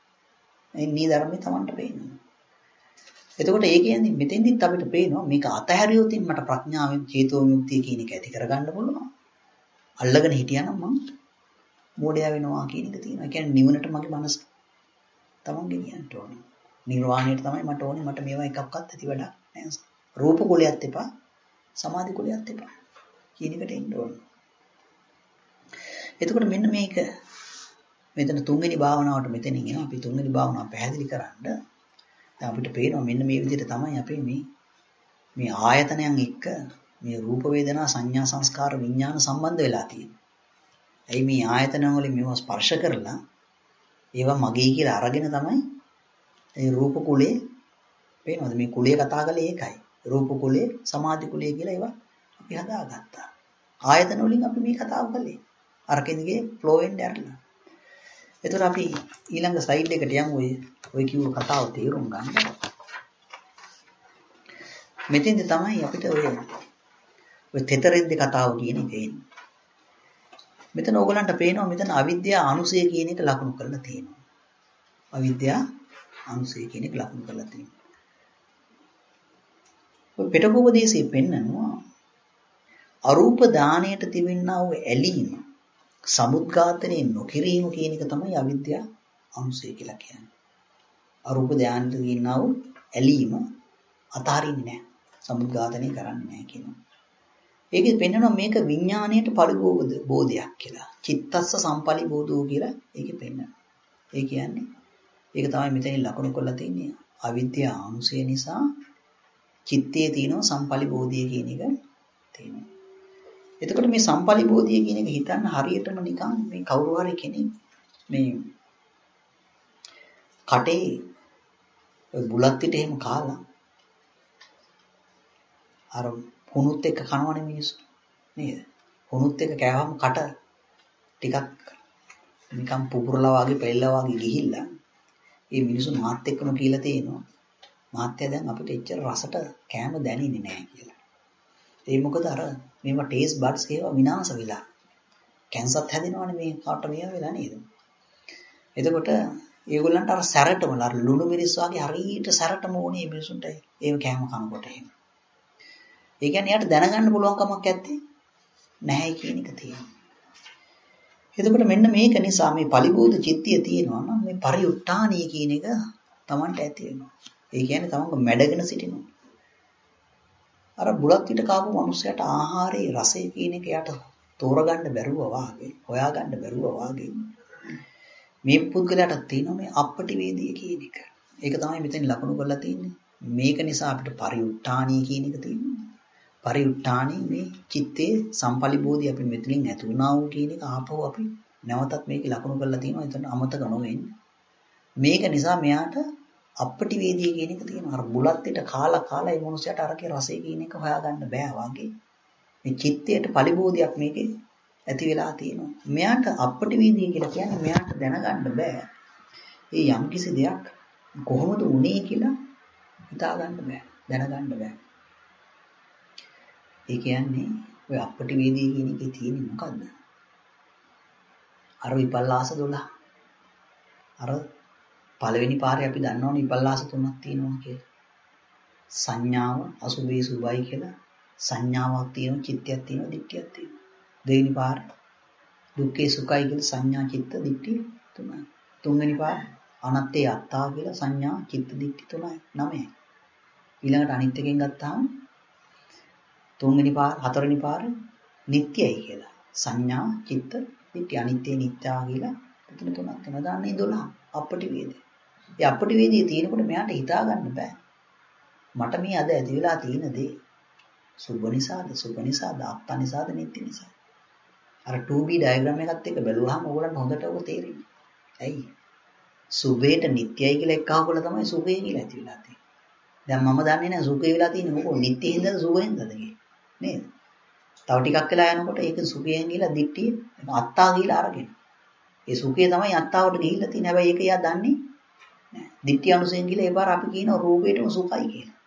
මේ ධර්මයේ Tamanට පේනවා. එතකොට ඒ කියන්නේ මෙතෙන්දිත් අපිට පේනවා මේක අතහැරියොත් මට ප්‍රඥාවෙන් චේතෝ විමුක්තිය කියන එක ඇති කරගන්න පුළුවන්. අල්ලගෙන හිටියානම් මම මෝඩයා වෙනවා කියන එක තියෙනවා. ඒ කියන්නේ නිවනට මගේ මනස තමන් ගෙනියන්න ඕනේ. නිර්වාණයට තමයි මට ඕනේ. මට මේවා එකක්වත් ඇති වැඩක් නැහැ. රූප කුලයක් එපා, සමාධි කුලයක් එපා කියන එකට එන්න ඕනේ. එතකොට මෙන්න මේක මෙතන තුන්වෙනි භාවනාවට මෙතනින් එනවා. අපි තුන්වෙනි භාවනාව පැහැදිලි කරන්න දැන් අපිට පේනවා මෙන්න මේ විදිහට තමයි අපි මේ ආයතනයන් එක්ක මේ රූප වේදනා සංඥා සංස්කාර විඥාන සම්බන්ධ වෙලා තියෙන්නේ. ඇයි මේ ආයතන වලින් මේවා ස්පර්ශ කරලා ඒවා මගේ කියලා අරගෙන තමයි ඒ රූප කුලේ පේනවද මේ කුලේ කතා කළේ ඒකයි. රූප කුලේ සමාධි කුලේ කියලා ඒවා අපි හදාගත්තා. ආයතන වලින් අපි මේ කතාව කළේ. අරකෙදිගේ ෆ්ලෝ වෙන්න ඇරලා. එතකොට අපි ඊළඟ ස්ලයිඩ් එකට යමු ඔය කිව්ව කතාව තේරුම් ගන්න. මෙතෙන්ද තමයි අපිට ඔය තෙතරෙද්ද කතාව කියන එක එන්නේ. මෙතන ඕගලන්ට පේනවා මෙතන අවිද්‍යා අනුසය කියන එක ලකුණු කරලා තියෙනවා. අවිද්‍යා අනුසය කියන එක ලකුණු කරලා තියෙනවා. ඔය පිටකෝපදේශයේ පෙන්නනවා අරූප දාණයට තිබෙනා වූ ඇලීම සමුද්ඝාතනයේ නොකිරීම කියන එක තමයි අවිද්‍යා අනුසය කියලා කියන්නේ. අරූප දාණයට තිබෙනා වූ ඇලීම අතාරින්නේ නැහැ. සමුද්ඝාතනය කරන්නේ නැහැ කියනවා. ඒකෙත් පෙන්නනවා මේක විඥාණයට පරිබෝධයක් කියලා. චිත්තස්ස සම්පලිබෝධෝ කියලා ඒකේ පෙන්නනවා. ඒ කියන්නේ ඒක තමයි මෙතනින් ලකුණු කරලා තියෙන්නේ. අවිද්‍යා අනුසය නිසා චිත්තයේ තියෙන සම්පලිබෝධිය කියන එක තියෙනවා. එතකොට මේ සම්පලිබෝධිය කියන එක හිතන්න හරියටම නිකන් මේ කවුරු හරි කෙනෙක් මේ කටේ බුලත් පිට එහෙම කාලා අර හුණුත් එක්ක කනවනේ මිනිස්සු නේද? හුණුත් එක්ක කෑවම කට ටිකක් නිකන් පුපුරලා වගේ පෙළලා වගේ ගිහිල්ලා ඒ මිනිස්සු මාත් එක්කම කියලා තියෙනවා. මාත්‍ය දැන් අපිට එච්චර රසට කෑම දැනෙන්නේ නැහැ කියලා. ඒ මොකද අර මේවා ටේස්ට් බඩ්ස් ඒවා විනාශ වෙලා. කැන්සර්ත් හැදෙනවනේ මේ කාට මේව වෙලා නේද? එතකොට ඒගොල්ලන්ට අර සැරටම අර ලුණු මිරිස් වගේ හරියට සැරටම ඕනේ මිනිසුන්ට ඒව කෑම කනකොට එහෙම. ඒ කියන්නේ යාට දැනගන්න පුළුවන් කමක් නැත්තේ නැහැ කියන එක තියෙනවා. එතකොට මෙන්න මේක නිසා මේ පලිබෝධ චිත්තය තියෙනවා නම් මේ පරිඋත්ථානීය කියන එක Tamanට ඇති වෙනවා. ඒ කියන්නේ තමන්ව මැඩගෙන සිටිනවා. අර බුලත් පිට කාපු මිනිස්සයාට ආහාරයේ රසය කියන එක යට තෝරගන්න බැරුවා වාගේ, හොයාගන්න බැරුවා වාගේ. මේ පුද්ගලයාට තියෙන මේ අපටි වේදිය කියන එක. ඒක තමයි මෙතන ලකුණු කරලා තියෙන්නේ. මේක නිසා අපිට පරිඋත්ථානීය කියන එක තියෙනවා. පරිඋත්ථානී මේ චිත්තේ සම්පලිබෝධි අපි මෙතනින් ඇති වුණා වූ කියන එක ආපහු අපි නැවතත් මේකේ ලකුණු කරලා තියෙනවා. එතන අමතක නොවෙන්නේ. මේක නිසා මෙයාට අපටි වේදිය කියන එක තියෙනවා. අර බුලත් පිට කාලා මේ මොනසයට අරකේ රසය කියන එක හොයාගන්න බෑ වගේ. මේ චිත්තයට පලිබෝධියක් මේකේ ඇති වෙලා තියෙනවා. මෙයාට අපටි වේදිය කියලා කියන්නේ මෙයාට දැනගන්න බෑ. ඒ යම්කිසි දෙයක් කොහොමද උනේ කියලා හිතාගන්න බෑ. දැනගන්න බෑ. ඒ කියන්නේ ඔය අපටි වේදිය කියන එකේ තියෙන්නේ මොකද්ද? අර විපල්ලාස 12. අර පළවෙනි පාරේ අපි දන්නවනේ විපල්ලාස තුනක් තියෙනවා කියලා. සංඥාව අසුභේ සුභයි කියලා සංඥාවක් තියෙනවා, චිත්තයක් තියෙනවා, දිට්ඨියක් තියෙනවා. දෙවෙනි පාරේ දුක්ඛේ සුඛයි කියලා සංඥා, චිත්ත, දිට්ඨි තුනයි. තුන්වෙනි පාරේ අනත්තේ අත්තා කියලා සංඥා, චිත්ත, දිට්ඨි තුනයි. 9යි. ඊළඟට අනිත් එකෙන් ගත්තාම තුන්වෙනි පාර, හතරවෙනි පාරේ නිට්ටයයි කියලා. සංඥා, චිත්ත, දිට්ඨි, අනිත්‍ය, නිට්ටා කියලා එතන තුනක් වෙනවා. දාන්නේ 12 අපටි වේදේ. ඒ අපටි වේදියේ තියෙනකොට මෙයාට හිතා ගන්න බෑ. මට මේ අද ඇති වෙලා තියෙන දේ සුභ නිසාද, සුභ නිසාද, අත්ත නිසාද, නිට්ටි නිසාද. අර 2B ඩයග්‍රෑම් එකත් එක්ක බැලුවාම ඕගොල්ලන්ට හොඳට ඔක තේරෙන්නේ. ඇයි? සුභේට නිට්ටයයි කියලා එක්කහකොල තමයි සුභේ කියලා ඇති වෙලා තියෙන්නේ. දැන් මම දන්නේ නැහැ සුඛේ වෙලා තියෙන්නේ මොකෝ නිට්ටියෙන්ද සුභෙන්ද නේද? තව ටිකක් වෙලා යනකොට ඒක සුඛයෙන් ගිහලා දිට්ඨිය අත්තා කියලා අරගෙන. ඒ සුඛය තමයි අත්තාවට ගිහිල්ලා තියෙන්නේ. හැබැයි ඒක එයා දන්නේ නැහැ. දිට්ඨිය අනුසයෙන් ගිහලා ඒ පාර අපි කියනවා රූපේටම සුඛයි කියලා.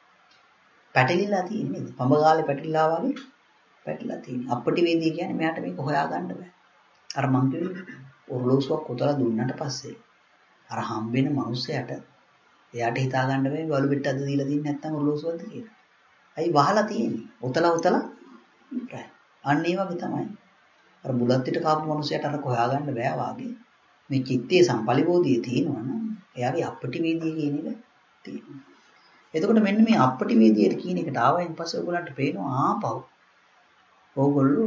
පැටලිලා තියෙන්නේ නේද? පඹගාලේ පැටලිලා වගේ පැටලිලා තියෙන්නේ. අපටි වේදී කියන්නේ මෙයාට මේක හොයාගන්න බෑ. අර මං කිව්වේ ඔරලෝසුවක් උතලා දුන්නාට පස්සේ අර හම්බෙන මිනිස්සයාට එයාට හිතා ගන්න බෑ වලු පිටක්ද දීලා තින්නේ නැත්නම් ඔරලෝසුවක්ද කියලා. අයි වහලා තියෙන්නේ. උතලා ඉවරයි. අන්න ඒ වගේ තමයි. අර බුලත් පිට කාපු මිනිස්සයාට අර හොයාගන්න බෑ වාගේ. මේ චිත්තේ සම්පලිබෝධිය තියෙනවා නම් එයාගේ අපටි වේදී කියන එක තියෙනවා. එතකොට මෙන්න මේ අපටි වේදියට කියන එකට ආවයින් පස්සේ ඔයගොල්ලන්ට පේනවා ආපහු ඕගොල්ලෝ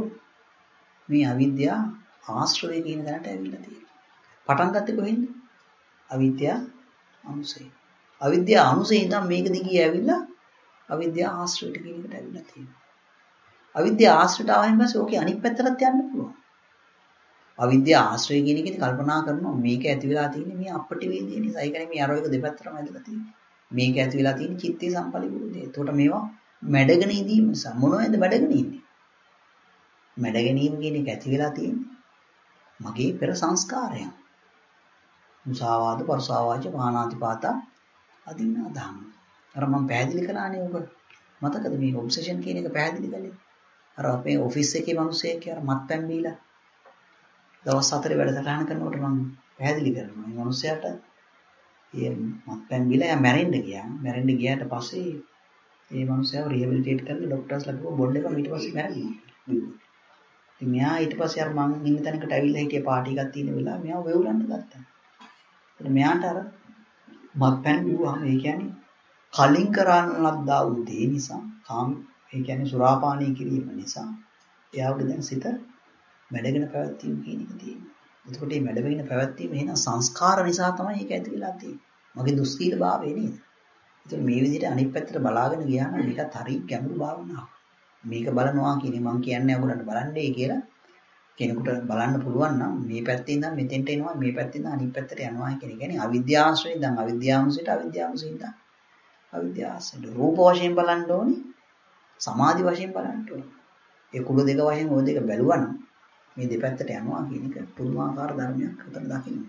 මේ අවිද්‍යාව ආශ්‍රය කියන තැනට ඇවිල්ලා තියෙනවා. පටන් ගත්තේ කොහෙන්ද? අවිද්‍යාව අනුසය. අවිද්‍යාව අනුසය ඉඳන් මේක දිගේ ඇවිල්ලා අවිද්‍යාව ආශ්‍රයට කියන එකට ඇවිල්ලා තියෙනවා. අවිද්‍යාව ආශ්‍රයට ආවයින් පස්සේ ඕකේ අනිත් පැත්තට යන්න පුළුවන්. අවිද්‍යාව ආශ්‍රය කියන එකේදී කල්පනා කරනවා මේක ඇති වෙලා තියෙන්නේ මේ අපටි වේදිය නිසා. ඒ කියන්නේ මේ අර එක දෙපැත්තටම ඇදලා තියෙන්නේ. මේක ඇති වෙලා තියෙන චිත්තේ සම්පලිබෝධය. එතකොට මේවා මැඩගෙන ඉඳීම නිසා මොනවද මැඩගෙන ඉන්නේ? මැඩ ගැනීම කියන එක ඇති වෙලා තියෙන්නේ මගේ පෙර සංස්කාරයන්. මුසාවාද, පරුසාවාච, පාණාතිපාතා අදින්නා දාන. අර මම පැහැදිලි කළානේ ඔබ. මතකද මේ ඔබ්සෙෂන් කියන එක පැහැදිලි කළේ? අර අපේ ඔෆිස් එකේ මිනිස්සෙක් අර මත්පැන් බීලා දවස් 4 වැඩසටහන කරනකොට මම පැහැදිලි කරනවා. මේ මිනිස්සයාට මේ මත්පැන් බීලා එයා මැරෙන්න ගියා. මැරෙන්න ගියාට පස්සේ මේ මිනිස්සයාව රිහෙබිලිටේට් කරලා ડોක්ටර්ස්ලා කිව්වා බොන්න එක ඊට පස්සේ මැරෙනවා. ඉතින් මෙයා ඊට පස්සේ අර මං ඉන්න තැනකට ඇවිල්ලා හිටිය පාටි එකක් තියෙන වෙලාව මෙයාව වෙවුලන්න ගත්තා. ඒත් මෙයාට අර මත්පැන් බිව්වම ඒ කියන්නේ කලින් කරන්න ලද්දා වූ දේ නිසා ඒ කියන්නේ සුරාපානය කිරීම නිසා එයාගේ දැන් සිත මැඩගෙන පැවැත්වීම කියන එක තියෙනවා. එතකොට මේ මැඩගෙන පැවැත්වීම එහෙනම් සංස්කාර නිසා තමයි ඒක ඇති වෙලා තියෙන්නේ. මගේ දුස්සීලභාවය නේද? ඒතකොට මේ විදිහට අනිත් පැත්තට බලාගෙන ගියා නම් මේකත් හරි ගැඹුරු භාවනාවක්. මේක බලනවා කියන්නේ මම කියන්නේ ඔයගොල්ලන්ට බලන්නේ කියලා කෙනෙකුට බලන්න පුළුවන් නම් මේ පැත්තේ ඉඳන් මෙතෙන්ට එනවා මේ පැත්තේ ඉඳන් අනිත් පැත්තට යනවා කියන එක. කියන්නේ අවිද්‍යාවශ්‍රයෙන් ඉඳන් අවිද්‍යාවංශයට අවිද්‍යාවංශයෙන් ඉඳන් අවිද්‍යාවශ්‍රයට රූප වශයෙන් බලන්න ඕනේ සමාධි වශයෙන් බලන්න ඕනේ. ඒ කුල දෙක වශයෙන් ওই දෙක බැලුවා නම් මේ දෙපැත්තට යනවා කියන එක පුදුමාකාර ධර්මයක් උතන දකින්න.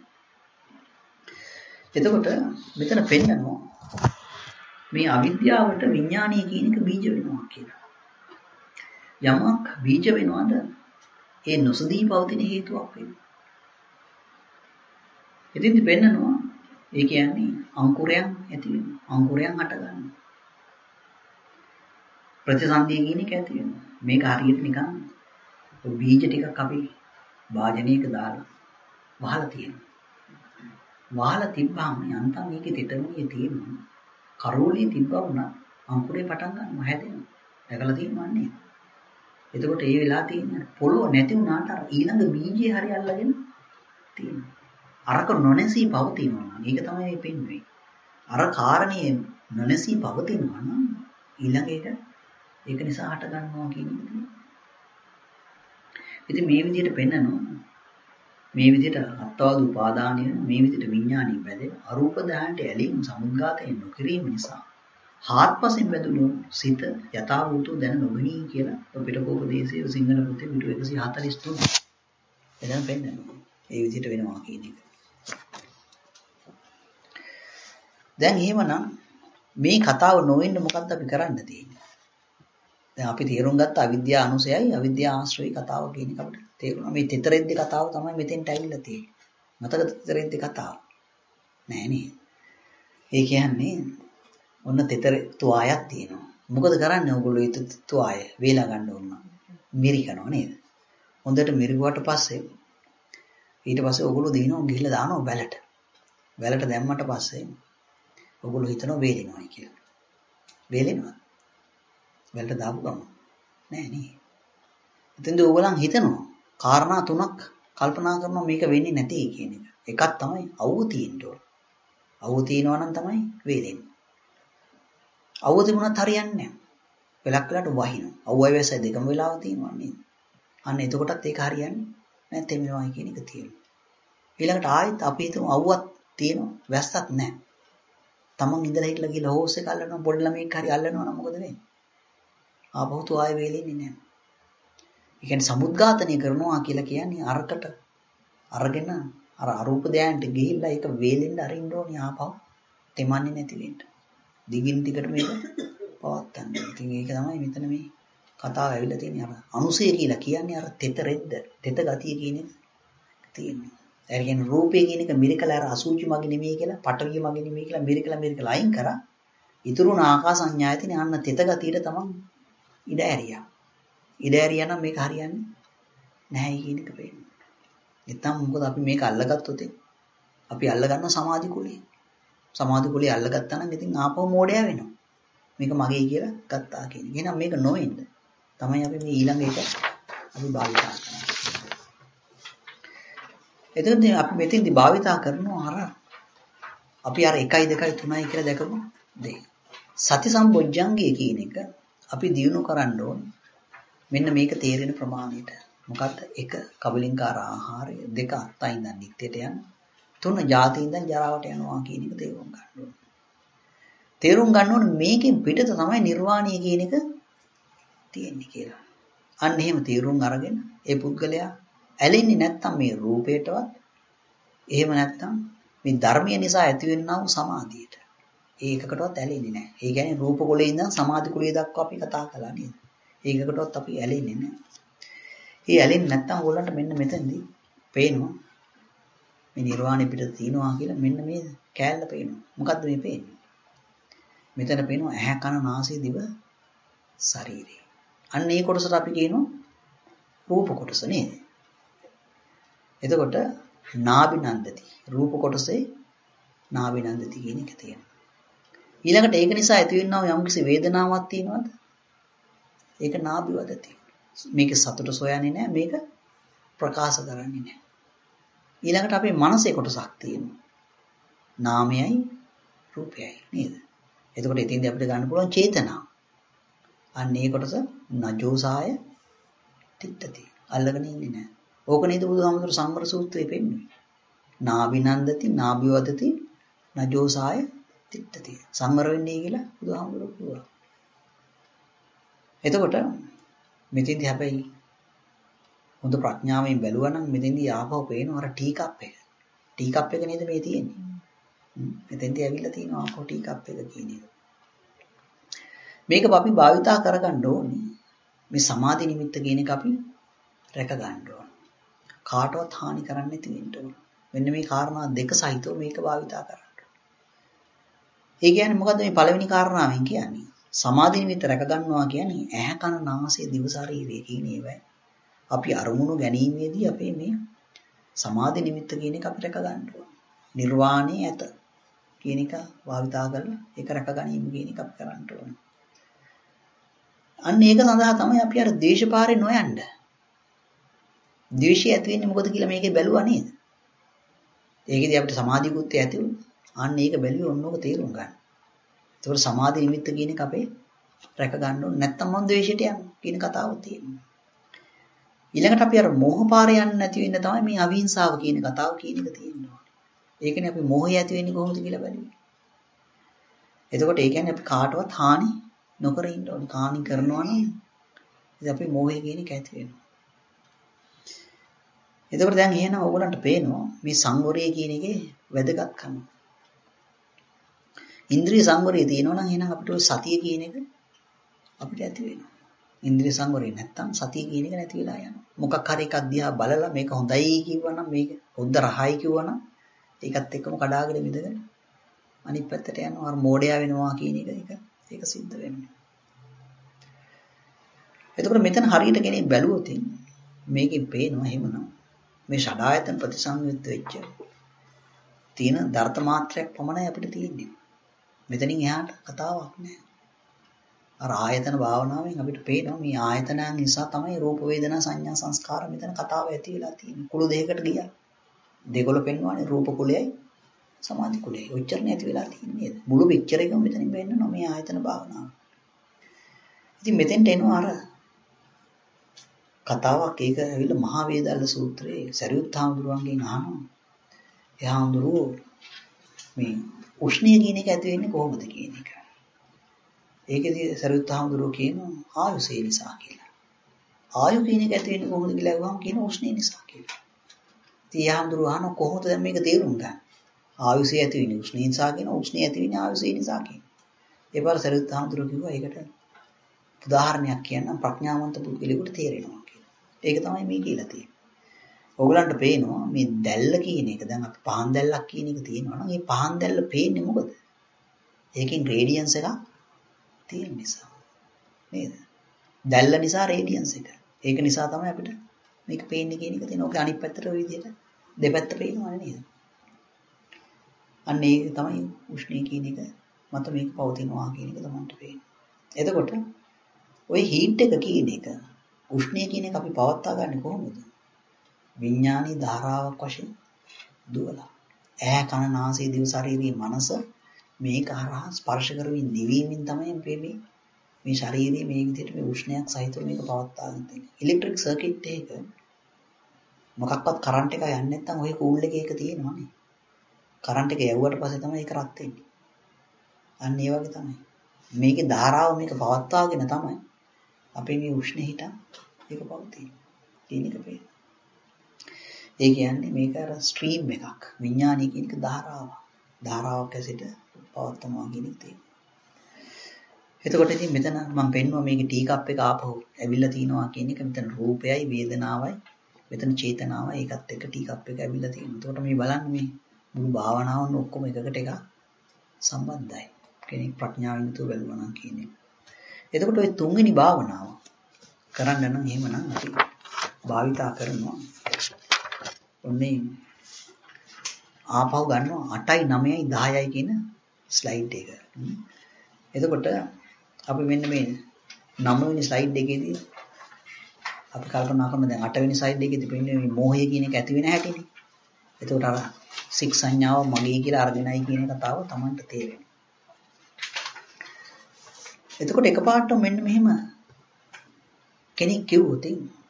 එතකොට මෙතන පෙන්නනවා මේ අවිද්‍යාවට විඥානීය කියන එක බීජ වෙනවා කියලා. යමක් බීජ වෙනවද ඒ නොසදී පවතින හේතුවක් වෙනවා. ඉතින්දි පෙන්නනවා ඒ කියන්නේ අංකුරයන් ඇති වෙනවා. අංකුරයන් හට ගන්නවා. ප්‍රතිසන්දිය කියන එක ඇති වෙනවා. මේක හරියට නිකන් බීජ ටිකක් අපි වාජනයක දාලා වහලා තියෙනවා. වහලා තිබ්බාම යන්තම් මේකේ තෙතමනිය තියෙනවා. කරෝලිය තිබ්බා වුණා අංකුරේ පටන් ගන්නවා හැදෙනවා. දැකලා තියෙනවන්නේ. එතකොට ඒ වෙලාව තියෙන පොළොව නැති වුණාට අර ඊළඟ බීජය හරි අල්ලගෙන තියෙනවා. අරක නොනැසී පවතිනවා. මේක තමයි මේ පෙන්වෙන්නේ. අර කාරණේ නොනැසී පවතිනවා නම් ඊළඟ ඒක නිසා හට ගන්නවා කියන එක. ඉතින් මේ විදිහට පෙන්නනවා මේ විදිහට අත්වාද උපාදානය මේ විදිහට විඥානය බැඳෙන අරූප ධානයට ඇලීම සමුද්ඝාතයෙන් නොකිරීම නිසා හාත්පසින් බැඳුණු සිත යථාභූතව දැන නොගනී කියලා පිටකෝපදේශයේ සිංහල පොතේ පිටු 143 එදන් පෙන්නනවා. ඒ විදිහට වෙනවා කියන එක. දැන් එහෙමනම් මේ කතාව නොවෙන්න මොකක්ද අපි කරන්න තියෙන්නේ? දැන් අපි තේරුම් ගත්ත අවිද්‍යා අනුසයයි අවිද්‍යා ආශ්‍රයයි කතාව කියන එක අපිට තේරුණා. මේ තෙතරෙද්දි කතාව තමයි මෙතෙන්ට ඇවිල්ලා තියෙන්නේ. මතකද තෙතරෙද්දි කතාව? නෑ නේද? ඒ කියන්නේ ඔන්න තෙතර තුආයක් තියෙනවා. මොකද කරන්නේ ඔයගොල්ලෝ ඒ තුආය වේලා ගන්න ඕන. මිරිකනවා නේද? හොඳට මිරිකුවට පස්සේ ඊට පස්සේ ඔයගොල්ලෝ දිනනවා ගිහිල්ලා දානවා වැලට. වැලට දැම්මට පස්සේ ඔයගොල්ලෝ හිතනවා වේලිනවයි කියලා. වේලිනවද? වැලට දාපු ගමන් නෑ නේ. එතෙන්ද ඕගොල්ලන් හිතනවා කාරණා තුනක් කල්පනා කරනවා මේක වෙන්නේ නැtei කියන එක. එකක් තමයි අවුව තියෙන්න ඕන. අවුව තියෙනවා නම් තමයි වේලෙන්නේ. අවුව තිබුණත් හරියන්නේ නැහැ. වෙලක් වෙලාට වහිනවා. අවුවයි වැස්සයි දෙකම වෙලාව තියෙනවා නේද? අන්න එතකොටත් ඒක හරියන්නේ නැහැ තෙමෙනවා කියන එක තියෙනවා. ඊළඟට ආයෙත් අපි හිතමු අවුවක් තියෙනවා වැස්සක් නැහැ. තමන් ඉඳලා හිටලා ගිහලා හෝස් එක අල්ලනවා පොඩි ළමෙක් හරි අල්ලනවා නම් මොකද වෙන්නේ? ආපහු ආයෙ වේලෙන්නේ නැහැ. ඒ කියන්නේ සමුද්ඝාතනය කරනවා කියලා කියන්නේ අරකට අරගෙන අර අරූප ධානයට ගිහිල්ලා ඒක වේලෙන්න අරින්න ඕනේ ආපහු තෙමන්නේ නැති වෙන්න. දිගින් දිගට මේක පවත්තන්න. ඉතින් ඒක තමයි මෙතන මේ කතාව ඇවිල්ලා තියෙන්නේ. අර අනුසය කියලා කියන්නේ අර තෙතරෙද්ද තෙත ගතිය කියන එක තියෙන්නේ. ඒ කියන්නේ රූපේ කියන එක මිරිකලා අර අසුචි මගේ නෙමෙයි කියලා, පටවිය මගේ නෙමෙයි කියලා මිරිකලා අයින් කරා. ඉතුරුන ආකාස සංඥායතනේ අන්න තෙත ගතියට තමයි ඉඩ ඇරියා. ඉඩ ඇරියා නම් මේක හරියන්නේ නැහැ කියන එක පේනවා. නැත්නම් මොකද අපි මේක අල්ලගත්තොත් අපි අල්ලගන්න සමාධි කුලේ. සමාධි කුලේ අල්ලගත්තා නම් ඉතින් ආපහු මෝඩයා වෙනවා. මේක මගේ කියලා ගත්තා කියන එක. එහෙනම් මේක නොවෙන්න තමයි අපි මේ ඊළඟ එක අපි භාවිතා කරන්නේ. එතකොට අපි මෙතෙන්දි භාවිතා කරනවා අර අපි අර 1 2 3 කියලා දැකපු දේ. සති සම්බොජ්ජංගය කියන එක අපි දියුණු කරන්න ඕන. මෙන්න මේක තේරෙන ප්‍රමාණයට. මොකද්ද? 1 කබලින්කාර ආහාරය, 2 අත්තයින් ඉඳන් නිත්‍යයට යන, 3 ජාති ඉඳන් ජරාවට යනවා කියන එක තේරුම් ගන්න ඕන. තේරුම් ගන්න ඕන මේකෙන් පිටත තමයි නිර්වාණය කියන එක තියෙන්නේ කියලා. අන්න එහෙම තීරුම් අරගෙන ඒ පුද්ගලයා ඇලෙන්නේ නැත්තම් මේ රූපයටවත් එහෙම නැත්තම් මේ ධර්මය නිසා ඇතිවෙනා වූ සමාධියට. ඒකකටවත් ඇලෙන්නේ නැහැ. ඒ කියන්නේ රූප කුලේ ඉඳන් සමාධි කුලේ දක්වා අපි කතා කළා නේද? ඒකකටවත් අපි ඇලෙන්නේ නැහැ. ඒ ඇලෙන්නේ නැත්තම් ඕගොල්ලන්ට මෙන්න මෙතනදී පේනවා මේ නිර්වාණය පිට තියෙනවා කියලා මෙන්න මේ කෑල්ල පේනවා. මොකද්ද මේ පේන්නේ? මෙතන පේනවා ඇහැ කන නාසය දිව ශරීරය. අන්න ඒ කොටසට අපි කියනවා රූප කොටස නේද? එතකොට නාභිනන්දති රූප කොටසේ නාභිනන්දති කියන එක තියෙනවා. ඊළඟට ඒක නිසා ඇතිවෙනා යම්කිසි වේදනාවක් තියෙනවද? ඒක නාභිවදති. මේක සතුට සොයන්නේ නැහැ, මේක ප්‍රකාශ කරන්නේ නැහැ. ඊළඟට අපේ මනසේ කොටසක් තියෙනවා. නාමයයි රූපයයි නේද? එතකොට ඉතින්දී අපිට ගන්න පුළුවන් චේතනා. අන්න ඒ කොටස නජෝසාය තිට්ඨති. අල්ලගෙන ඉන්නේ නැහැ. ඕක නේද බුදුහාමුදුරු සංවර සූත්‍රයේ පෙන්වන්නේ. නාභිනන්දති නාභිවදති නජෝසාය තිට්ඨති. සංවර වෙන්නේ කියලා බුදුහාමුදුරු කිව්වා. එතකොට මෙතෙන්දී හැබැයි හොඳ ප්‍රඥාවෙන් බැලුවා නම් මෙතෙන්දී ආපහු පේනවා අර ටී කප් එක. ටී කප් එක නේද මේ තියෙන්නේ. මෙතෙන්දී ඇවිල්ලා තියෙනවා ආපහු ටී කප් එක කියන එක. මේක අපි භාවිතා කරගන්න ඕනේ. මේ සමාධි නිමිත්ත කියන එක අපි රැක ගන්න ඕනේ. කාටවත් හානි කරන්නේ නැති වෙන්න ඕනේ. මෙන්න මේ කාරණා දෙක සහිතව මේක භාවිතා කරන්න. ඒ කියන්නේ මොකද්ද මේ පළවෙනි කාරණාවෙන් කියන්නේ? සමාධි නිමිත්ත රැක ගන්නවා කියන්නේ ඇහැ කන නාසය දිව ශරීරය කියන ඒවා. අපි අරමුණු ගැනීමේදී අපේ මේ සමාධි නිමිත්ත කියන එක අපි රැක ගන්න ඕනේ. නිර්වාණය ඇත කියන එක භාවිතා කරලා ඒක රැක ගැනීම කියන එක අපි කරන්න ඕනේ. අන්න ඒක සඳහා තමයි අපි අර ද්වේෂපාරේ නොයන්න. ද්වේෂය ඇති වෙන්නේ මොකද කියලා මේකේ බැලුවා නේද? ඒකෙදී අපිට සමාධිකුත් ඇති වුණා. අන්න ඒක බැලුවේ ඔන්නෝක තේරුම් ගන්න. ඒතකොට සමාධි නිමිත්ත කියන එක අපේ රැක ගන්න ඕනේ. නැත්තම් මම ද්වේෂයට යනවා කියන කතාව තියෙනවා. ඊළඟට අපි අර මෝහපාරේ යන්නේ නැති වෙන්න තමයි මේ අවිහිංසාව කියන කතාව කියන එක තියෙනවා. ඒකනේ අපි මෝහය ඇති වෙන්නේ කොහොමද කියලා බැලුවේ. එතකොට ඒ කියන්නේ අපි කාටවත් හානි නොකර ඉන්න ඕනේ. හානි කරනවා නම් ඉතින් අපි මෝහය කියන එක ඇති වෙනවා. එතකොට දැන් එහෙනම් ඕගොල්ලන්ට පේනවා මේ සංවරය කියන එකේ වැදගත්කම. ඉන්ද්‍රිය සංවරය තියෙනවා නම් එහෙනම් අපිට ඔය සතිය කියන එක අපිට ඇති වෙනවා. ඉන්ද්‍රිය සංවරය නැත්තම් සතිය කියන එක නැති වෙලා යනවා. මොකක් හරි එකක් දිහා බලලා මේක හොඳයි කිව්වනම් මේක හොඳ රහයි කිව්වනම් ඒකත් එක්කම කඩාගෙන විදගෙන අනිත් පැත්තට යනවා. අර මෝඩයා වෙනවා කියන එක ඒක සිද්ධ වෙන්නේ. එතකොට මෙතන හරියට කෙනෙක් බැලුවොත් මේකෙන් පේනවා එහෙමනම් මේ ෂඩායතන ප්‍රතිසංයුක්ත වෙච්ච තියෙන ධර්ත මාත්‍රයක් පමණයි අපිට තියෙන්නේ. මෙතනින් එහාට කතාවක් නැහැ. අර ආයතන භාවනාවෙන් අපිට පේනවා මේ ආයතනයන් නිසා තමයි රූප වේදනා සංඥා සංස්කාර මෙතන කතාව ඇති වෙලා තියෙන්නේ. කුළු දෙකකට ගියා. දෙකොළ පෙන්වන්නේ රූප කුලයයි සමාධි කුලයයි. ඔච්චරනේ ඇති වෙලා තියෙන්නේ නේද? මුළු පික්චර් එකම මෙතනින් පෙන්නනවා මේ ආයතන භාවනාව. ඉතින් මෙතෙන්ට එනවා අර කතාවක් ඒක ඇවිල්ලා මහා වේදාල සූත්‍රයේ සරියුත් හාමුදුරුවන්ගෙන් අහනවා. එයා හාමුදුරුවෝ මේ උෂ්ණය කියන එක ඇති වෙන්නේ කොහොමද කියන එක. ඒකේදී සරියුත් හාමුදුරුවෝ කියනවා ආයුෂය නිසා කියලා. ආයු කියන එක ඇති වෙන්නේ කොහොමද කියලා අහුවම කියන උෂ්ණය නිසා කියලා. ඉතින් එයා හාමුදුරුවෝ අහනවා කොහොමද දැන් මේක තේරුම් ගන්න? ආයුෂය ඇති වෙන්නේ උෂ්ණය නිසා කියන උෂ්ණය ඇති වෙන්නේ ආයුෂය නිසා කියන. ඒ පාර සරියුත් හාමුදුරුවෝ කිව්වා ඒකට උදාහරණයක් කියන්නම් ප්‍රඥාවන්ත පුද්ගලයෙකුට තේරෙනවා කියලා. ඒක තමයි මේ කියලා තියෙන්නේ. ඔයගලන්ට පේනවා මේ දැල්ල කියන එක දැන් අපි පහන් දැල්ලක් කියන එක තියෙනවා නම් මේ පහන් දැල්ල පේන්නේ මොකද? ඒකෙන් රේඩියන්ස් එකක් තියෙන නිසා. නේද? දැල්ල නිසා රේඩියන්ස් එක. ඒක නිසා තමයි අපිට මේක පේන්නේ කියන එක තියෙනවා. ඔක අනිත් පැත්තට ඔය විදිහට දෙපැත්ත පේනවා නේද? අන්න ඒක තමයි උෂ්ණය කියන එක මත මේක පවතිනවා කියන එක තමයි පේන්නේ. එතකොට ওই හීට් එක කියන එක උෂ්ණය කියන එක අපි පවත්වා ගන්න කොහොමද? විඥානී ධාරාවක් වශයෙන් දුවලා. ඇහැ කන නාසය දිව ශරීරයේ මනස මේක හරහා ස්පර්ශ කරමින් දිවීමෙන් තමයි මේ ශරීරයේ මේ විදිහට මේ උෂ්ණයක් සහිතව මේක පවත්වාගෙන තියෙන්නේ. ඉලෙක්ට්‍රික් සර්කිට් එක මොකක්වත් කරන්ට් එක යන්නේ නැත්නම් ඔය කූල් එකේ එක තියෙනවනේ. කරන්ට් එක යවුවට පස්සේ තමයි ඒක රත් වෙන්නේ. අන්න ඒ වගේ තමයි. මේකේ ධාරාව මේක පවත්වාගෙන තමයි අපේ මේ උෂ්ණ හිත ඒක පවතී. කියන එක පේන. ඒ කියන්නේ මේක අර ස්ට්‍රීම් එකක්. විඥානය කියන එක ධාරාවක්. ධාරාවක් ඇසිට පවත්නවා කියන එක තියෙනවා. එතකොට ඉතින් මෙතන මම පෙන්නුවා මේකේ ටී කප් එක ආපහු ඇවිල්ලා තිනවා කියන එක. මෙතන රූපයයි වේදනාවයි මෙතන චේතනාවයි ඒකත් එක්ක ටී කප් එක ඇවිල්ලා තියෙනවා. එතකොට මේ බලන්න මේ මුළු භාවනාවන් ඔක්කොම එකකට එක සම්බන්ධයි. කෙනෙක් ප්‍රඥාවෙන් යුතුව බැලුවා නම් කියන්නේ. එතකොට ওই තුන්වෙනි භාවනාව කරන්න නම් එහෙමනම් අපි භාවිතා කරනවා. ඔන්නේ ආපහු ගන්නවා 8යි 9යි 10යි කියන ස්ලයිඩ් එක. එතකොට අපි මෙන්න මේ 9 වෙනි ස්ලයිඩ් එකේදී අපි කල්පනා කරන දැන් 8 වෙනි ස්ලයිඩ් එකේදී පෙන්නේ මේ මෝහය කියන එක ඇති වෙන හැටිනේ. එතකොට අර 6 සංඥාව මගේ කියලා අරගෙනයි කියන කතාව Tamanට තේරෙනවා. එතකොට එකපාරට මෙන්න මෙහෙම කෙනෙක් කිව්වොත්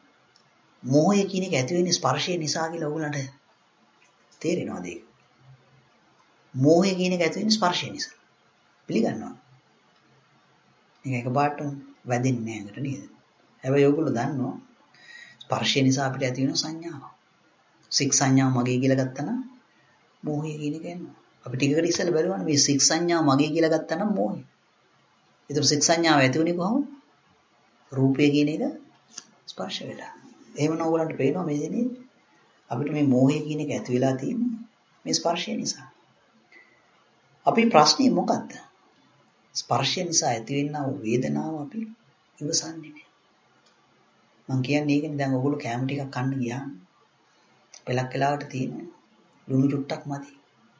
මෝහය කියන එක ඇති වෙන්නේ ස්පර්ශය නිසා කියලා ඕගලන්ට තේරෙනවද ඒක? මෝහය කියන එක ඇති වෙන්නේ ස්පර්ශය නිසා. පිළිගන්නවා. මේක එකපාරට වැදෙන්නේ නැහැ නේද නේද? හැබැයි ඔයගොල්ලෝ දන්නවා ස්පර්ශය නිසා අපිට ඇති වෙන සංඥාව. 6 සංඥාව මගේ කියලා ගත්තා නම් මෝහය කියන එක එනවා. අපි ටිකකට ඉස්සෙල්ලා බලුවානේ මේ 6 සංඥාව මගේ කියලා ගත්තා නම් මෝහය. ඒතර 6 සංඥාව ඇති වෙන්නේ කොහොමද? රූපය කියන එක ස්පර්ශ වෙලා. එහෙමනම් ඕගලන්ට පේනවා මේ දෙන්නේ අපිට මේ මෝහය කියන එක ඇති වෙලා තියෙන්නේ මේ ස්පර්ශය නිසා. අපි ප්‍රශ්නේ මොකද්ද? ස්පර්ශය නිසා ඇතිවෙනා වූ වේදනාව අපි ඉවසන්නේ නැහැ. මං කියන්නේ ඒකනේ දැන් ඔයගොල්ලෝ කැම ටිකක් කන්න ගියාම පෙලක් වෙලාවට තියෙනවා ලුණු චුට්ටක් මදි.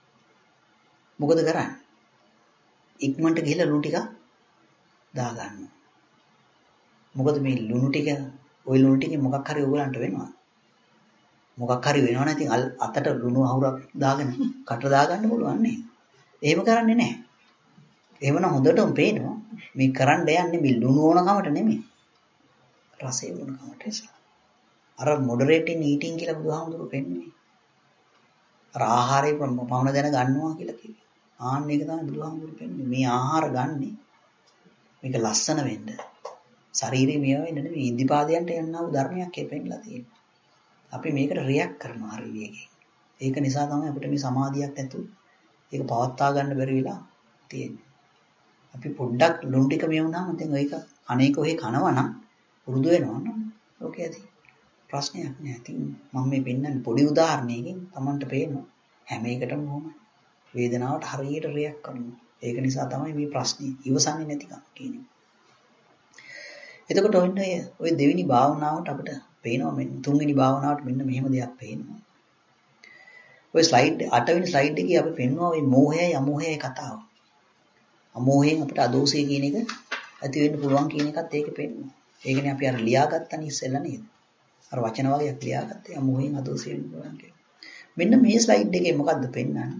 මොකද කරන්නේ? ඉක්මනට ගිහලා ලුණු ටික දා ගන්නවා. මොකද මේ ලුණු ටික ওই ලුණු ටිකේ මොකක් හරි ඔයගලන්ට වෙනවා. මොකක් හරි වෙනවනේ ඉතින් අතට ලුණු අහුරක් දාගෙන කට දා ගන්න පුළුවන් නේ. එහෙම කරන්නේ නැහැ. එහෙමනම් හොඳටම පේනවා මේ කරන්න යන්නේ මේ ලුණු ඕන කමට නෙමෙයි. රසය ඕන කමට. අර මොඩරේටින් ඊටින් කියලා බුදුහාමුදුරුවෝ පෙන්වන්නේ. අර ආහාරය පවණ දැන ගන්නවා කියලා කිව්වේ. ආන්න ඒක තමයි බුදුහාමුදුරුවෝ පෙන්වන්නේ. මේ ආහාර ගන්නෙ මේක ලස්සන වෙන්න. ශරීරේ මේව වෙන්න නෙමෙයි ඉන්දිපාදයන්ට යන්නා වූ ධර්මයක් පෙන්නලා තියෙනවා. අපි මේකට රියැක්ට් කරනවා හරි වේගෙන්. ඒක නිසා තමයි අපිට මේ සමාධියක් නැතුව ඒක පවත්වා ගන්න බැරි වෙලා තියෙන්නේ. අපි පොඩ්ඩක් ලුණු ටික මේ වුණාම දැන් ඒක අනේක ඔහේ කනවා නම් පුරුදු වෙනවා නම් ඕකේ ඇති. ප්‍රශ්නයක් නෑ. ඉතින් මම මේ පෙන්නන්නේ පොඩි උදාහරණයකින් Tamanට පේනවා හැම එකටම කොහොම වේදනාවට හරියට රියැක්ට් කරනවා. ඒක නිසා තමයි මේ ප්‍රශ්නේ ඉවසන්නේ නැතිකම කියන්නේ. එතකොට ඔය දෙවෙනි භාවනාවට අපිට පේනවා මෙන්න තුන්වෙනි භාවනාවට මෙන්න මෙහෙම දෙයක් පේනවා. ඔය ස්ලයිඩ් 8 වෙනි ස්ලයිඩ් එකේ අපි පෙන්නවා මේ මෝහයයි අමෝහයයි කතාව. අමෝහයෙන් අපිට අදෝෂය කියන එක ඇති වෙන්න පුළුවන් කියන එකත් ඒකේ පෙන්නවා. ඒකනේ අපි අර ලියාගත්තනේ ඉස්සෙල්ලා නේද? අර වචන වගේක් ලියාගත්තේ අමෝහයෙන් අදෝෂය වෙන්න පුළුවන් කියලා. මෙන්න මේ ස්ලයිඩ් එකේ මොකද්ද පෙන්වන්නේ?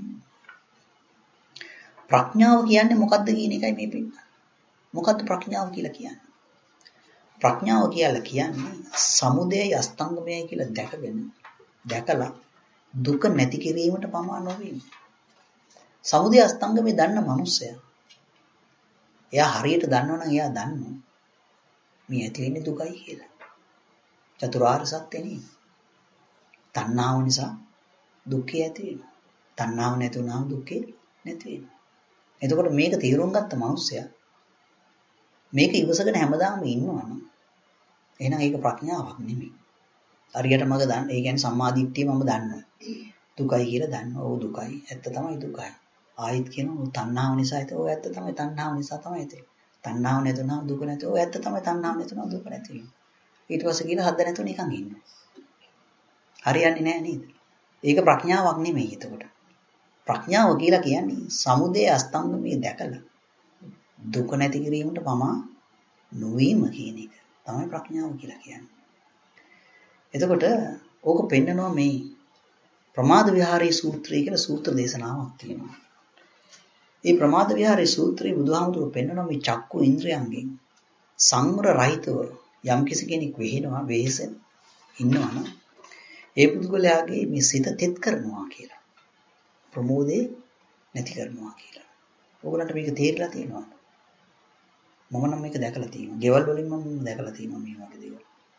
ප්‍රඥාව කියන්නේ මොකද්ද කියන එකයි මේ පෙන්වන්නේ. මොකද්ද ප්‍රඥාව කියලා කියන්නේ? ප්‍රඥාව කියලා කියන්නේ සමුදයයි අස්තංගමයයි කියලා දැකලා දුක නැති කිරීමට පමා නොවීම. සමුදය අස්තංගමේ දන්න මනුස්සයා. එයා හරියට දන්නවනම් එයා දන්නවා මේ ඇති වෙන්නේ දුකයි කියලා. චතුරාර්ය සත්‍ය නේ. තණ්හාව නිසා දුක්ඛය ඇති වෙනවා. තණ්හාව නැති වුණාම දුක්ඛය නැති වෙනවා. එතකොට මේක තීරුම් ගත්ත මනුස්සයා මේක ඉවසගෙන හැමදාම ඉන්නවනම් එහෙනම් ඒක ප්‍රඥාවක් නෙමෙයි. හරියට මග දන්න. ඒ කියන්නේ සම්මාදිට්ඨිය මම දන්නවා. දුකයි කියලා දන්නවා. ඔව් දුකයි. ඇත්ත තමයි දුකයි. ආයිත් කියනවා තණ්හාව නිසා ඒක. ඔව් ඇත්ත තමයි තණ්හාව නිසා තමයි ඒක. තණ්හාව නැතුණා දුක නැත. ඔව් ඇත්ත තමයි තණ්හාව නැතුණා දුක නැති වෙනවා. ඊට පස්සේ කියලා හද නැතුව නිකන් ඉන්නවා. හරියන්නේ නැහැ නේද? ඒක ප්‍රඥාවක් නෙමෙයි එතකොට. ප්‍රඥාව කියලා කියන්නේ සමුදය අස්තංගමයේ දැකලා දුක නැති කිරීමට පමා නොවීම කියන එක තමයි ප්‍රඥාව කියලා කියන්නේ. එතකොට ඕක පෙන්නනවා මේ ප්‍රමාද විහාරයේ සූත්‍රය කියලා සූත්‍ර දේශනාවක් තියෙනවා. මේ ප්‍රමාද විහාරයේ සූත්‍රයේ බුදුහාමුදුරුවෝ පෙන්නනවා මේ චක්කු ඉන්ද්‍රයන්ගෙන් සංවර රහිතව යම් කෙනෙක් වෙහෙසෙන් ඉන්නවනම් ඒ පුද්ගලයාගේ මේ සිත තෙත් කරනවා කියලා. ප්‍රමෝදේ නැති කරනවා කියලා. ඕගලන්ට මේක තේරලා තියෙනවා. මම නම් මේක දැකලා තියෙනවා. ගෙවල් වලින් මම දැකලා තියෙනවා මේ වගේ දේවල්.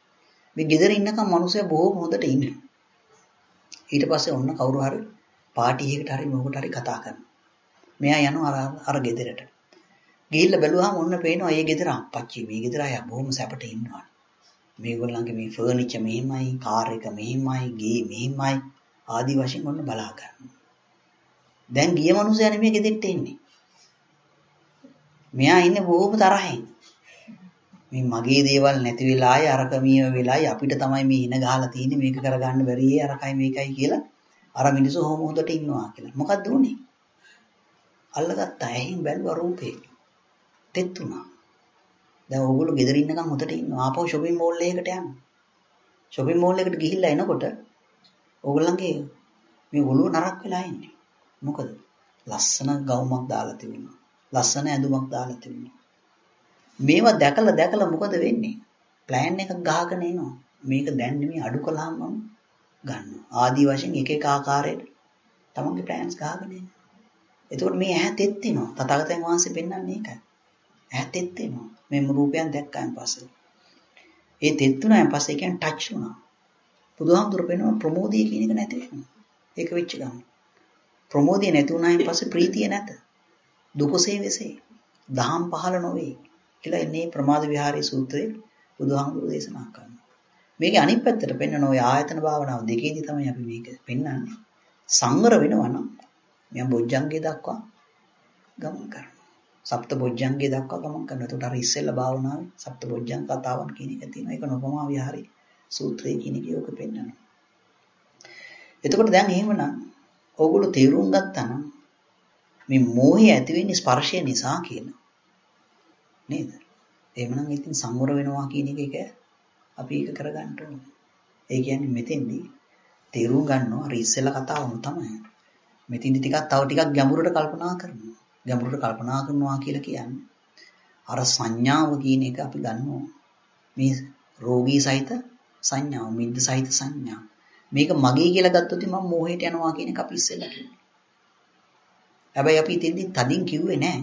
මේ ගෙදර ඉන්නකම් මිනිස්සු බොහොම හොඳට ඉන්නේ. ඊට පස්සේ ඔන්න කවුරු හරි පාටි එකකට හරි මොකකට හරි කතා කරනවා. මෙයා යනවා අර ගෙදරට. ගිහිල්ලා බැලුවාම ඔන්න පේනවා මේ ගෙදර අප්පච්චි මේ ගෙදර අය බොහොම සැපට ඉන්නවා. මේගොල්ලන්ගේ මේ ෆර්නිචර් මෙහෙමයි, කාර් එක මෙහෙමයි, ගේ මෙහෙමයි ආදි වශයෙන් ඔන්න බලා ගන්නවා. දැන් ගිය මිනිස්සයා නෙමෙයි ගෙදෙට්ට එන්නේ. මෙයා ඉන්නේ බොහොම තරහින්. මේ මගේ දේවල් නැති වෙලායි අරකමිය වෙලායි අපිට තමයි මේ ඉන ගහලා තියෙන්නේ මේක කරගන්න බැරි අරකයි මේකයි කියලා අර මිනිස්සු හොම හොදට ඉන්නවා කියලා. මොකද්ද උනේ? අල්ලගත්තා ඇහින් බැලුවා රූපේ. තෙත් උනා. දැන් ඕගොල්ලෝ ගෙදර ඉන්නකම් හොදට ඉන්නවා. ආපහු shopping mall එකකට යනවා. shopping mall එකට ගිහිල්ලා එනකොට ඕගොල්ලන්ගේ මේ ඔළුව නරක් වෙලා ඉන්නේ. මොකද? ලස්සන ගවුමක් දාලා තිබුණා. ලස්සන ඇඳුමක් දාලා තිබුණා. මේවා දැකලා මොකද වෙන්නේ? plan එකක් ගහගෙන එනවා. මේක දැන් නෙමෙයි අඩු කළාම මම ගන්නවා. ආදි වශයෙන් එක එක ආකාරයට තමන්ගේ plans ගහගෙන එනවා. එතකොට මේ ඇහැ තෙත් වෙනවා. තථාගතයන් වහන්සේ පෙන්වන්නේ ඒකයි. ඇහැ තෙත් වෙනවා. මේ රූපයන් දැක්කයන් පස්සේ. ඒ තෙත් වුණාන් පස්සේ කියන්නේ ටච් වුණා. බුදුහාමුදුරු පෙන්වන ප්‍රමෝදය කියන එක නැති වෙනවා. ඒක වෙච්ච ගමන්. ප්‍රමෝදය නැති වුණාන් පස්සේ ප්‍රීතිය නැත. දුකසේ වෙසේ. දහම් පහළ නොවේ. කියලා එන්නේ ප්‍රමාද විහාරයේ සූත්‍රයේ බුදුහාමුදුරු දේශනා කරනවා. මේකේ අනිත් පැත්තට පෙන්වන ඔය ආයතන භාවනාව දෙකේදී තමයි අපි මේක පෙන්වන්නේ. සංවර වෙනවා නම් මම බොජ්ජංගේ දක්වා ගමන් කරනවා. සප්ත බොජ්ජංගේ දක්වා ගමන් කරනවා. ඒකට අර ඉස්සෙල්ලා භාවනාවේ සප්ත බොජ්ජංග කතාවන් කියන එක තියෙනවා. ඒක නොපමා විහාරයේ සූත්‍රයේ කියන එක යෝක පෙන්වනවා. එතකොට දැන් එහෙමනම් ඕගොල්ලෝ තේරුම් ගත්තා නම් මේ මෝහය ඇති වෙන්නේ ස්පර්ශය නිසා කියලා. නේද? එහෙමනම් ඉතින් සංවර වෙනවා කියන එක අපි ඒක කරගන්න ඕනේ. ඒ කියන්නේ මෙතෙන්දී තේරුම් ගන්නවා අර ඉස්සෙල්ලා කතාවම තමයි. මෙතෙන්දී තව ටිකක් ගැඹුරට කල්පනා කරනවා. ගැඹුරට කල්පනා කරනවා කියලා කියන්නේ අර සංඥාව කියන එක අපි ගන්නවා. මේ රෝගී සහිත සංඥාව, මිද්ද සහිත සංඥා. මේක මගේ කියලා ගත්තොත් මම මෝහයට යනවා කියන එක අපි ඉස්සෙල්ලා කිව්වා. හැබැයි අපි ඉතින්දී තදින් කිව්වේ නැහැ.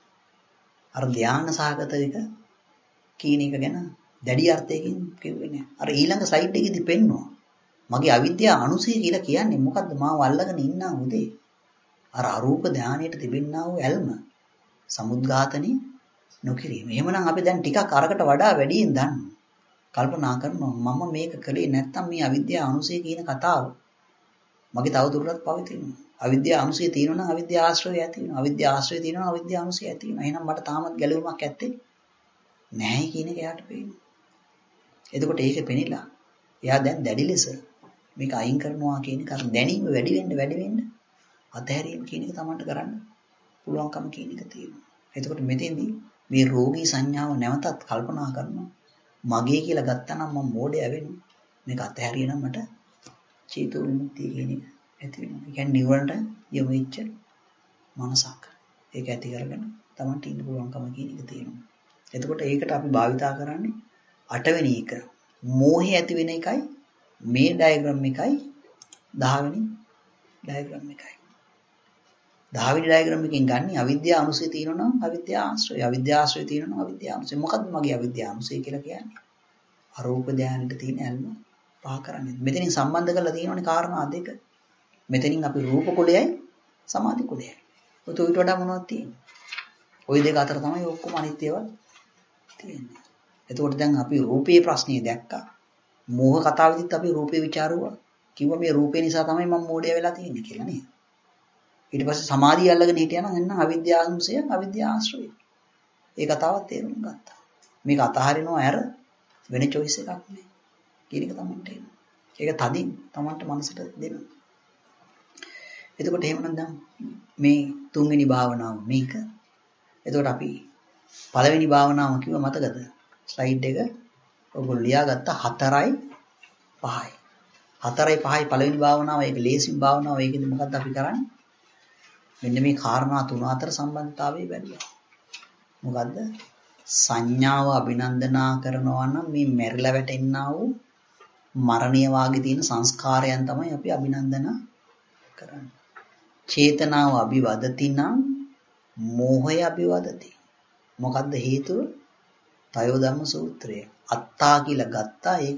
අර ධානා සාගත එක කියන එක ගැන දැඩි අර්ථයකින් කිව්වේ නෑ. අර ඊළඟ ස්ලයිඩ් එකේදී පෙන්නවා. මගේ අවිද්‍යාව අනුසය කියලා කියන්නේ මොකද්ද? මාව අල්ලගෙන ඉන්නා උදේ. අර අරූප ධානයට තිබෙන්නා වූ ඇල්ම සමුද්ඝාතනේ නොකිරීම. එහෙමනම් අපි දැන් ටිකක් අරකට වඩා වැඩියෙන් දන්නවා. කල්පනා කරනවා මම මේක කළේ නැත්තම් මේ අවිද්‍යාව අනුසය කියන කතාව මගේ තව දුරටත් පවතිනවා. අවිද්‍යාව අනුසය තියෙනවා නම් අවිද්‍යාව ආශ්‍රය ඇති වෙනවා. අවිද්‍යාව ආශ්‍රය තියෙනවා නම් අවිද්‍යාව අනුසය ඇති වෙනවා. එහෙනම් මට තාමත් ගැලවීමක් ඇත්තේ නැහැ කියන එක එයාට පේනවා. එතකොට ඒක පෙනිලා එයා දැන් දැඩි ලෙස මේක අයින් කරනවා කියන එක අර දැනීම වැඩි වෙන්න අතහැරීම කියන එක තමයි කරන්න පුළුවන්කම කියන එක තියෙනවා. එතකොට මෙතෙන්දී මේ රෝගී සංඥාව නැවතත් කල්පනා කරනවා. මගේ කියලා ගත්තා නම් මම මෝඩයා වෙනවා. මේක අතහැරියා නම් මට චේතෝ විමුක්තිය කියන එක ඇති වෙනවා. ඒ කියන්නේ නිවනට යොමු වෙච්ච මනසක්. ඒක ඇති කරගෙන තමන්ට ඉන්න පුළුවන්කම කියන එක තියෙනවා. එතකොට ඒකට අපි භාවිතා කරන්නේ 8 වෙනි එක. මෝහය ඇති වෙන එකයි මේ ඩයග්‍රෑම් එකයි 10 වෙනි ඩයග්‍රෑම් එකයි. 10 වෙනි ඩයග්‍රෑම් එකෙන් ගන්න අවිද්‍යාව අනුසය තියෙනවා නම් අවිද්‍යාව ආශ්‍රය. අවිද්‍යාව ආශ්‍රය තියෙනවා නම් අවිද්‍යාව අනුසය. මොකද්ද මගේ අවිද්‍යාව අනුසය කියලා කියන්නේ? අරූප ධානයට තියෙන ඇල්ම පහ කරන්නේ. මෙතනින් සම්බන්ධ කරලා තියෙනවනේ කාරණා දෙක. මෙතනින් අපි රූප කුලයයි සමාධි කුලයයි. ඔය ඊට වඩා මොනවද තියෙන්නේ? ওই දෙක අතර තමයි ඔක්කොම අනිත් ඒවා තියෙන්නේ. එතකොට දැන් අපි රූපේ ප්‍රශ්නේ දැක්කා. මෝහ කතාවෙදිත් අපි රූපේ ਵਿਚාරුවා. කිව්වා මේ රූපේ නිසා තමයි මම මෝඩය වෙලා තියෙන්නේ කියලා නේද? ඊට පස්සේ සමාධිය අල්ලගෙන හිටියා නම් එන්න අවිද්‍යාවංශය අවිද්‍යාව ආශ්‍රය. ඒ කතාවත් තේරුම් ගත්තා. මේක අතහරිනවා ඇර වෙන choice එකක් නෑ. කියන එක තමයි තේරෙන්නේ. ඒක තදින් තමන්ට මනසට දෙනවා. එතකොට එහෙමනම් දැන් මේ තුන්වෙනි භාවනාව මේක. එතකොට අපි පළවෙනි භාවනාව කිව්ව මතකද? ස්ලයිඩ් එක ඔයගොල්ලෝ ලියාගත්ත 4යි 5යි. 4යි 5යි පළවෙනි භාවනාව ඒක ලේසිම භාවනාව. ඒකෙදි මොකද්ද අපි කරන්නේ? මෙන්න මේ කාරණා තුන අතර සම්බන්ධතාවය බැලුවා. මොකද්ද? සංඥාව අභිනන්දනා කරනවා නම් මේ මැරිලා වැටෙන්නා වූ මරණීය වාගේ තියෙන සංස්කාරයන් තමයි අපි අභිනන්දනා කරන්නේ. චේතනාව අභිවදති නම් මෝහය අභිවදති. මොකද්ද හේතුව? තයෝ ධම්ම සූත්‍රය. අත්තා කියලා ගත්තා ඒක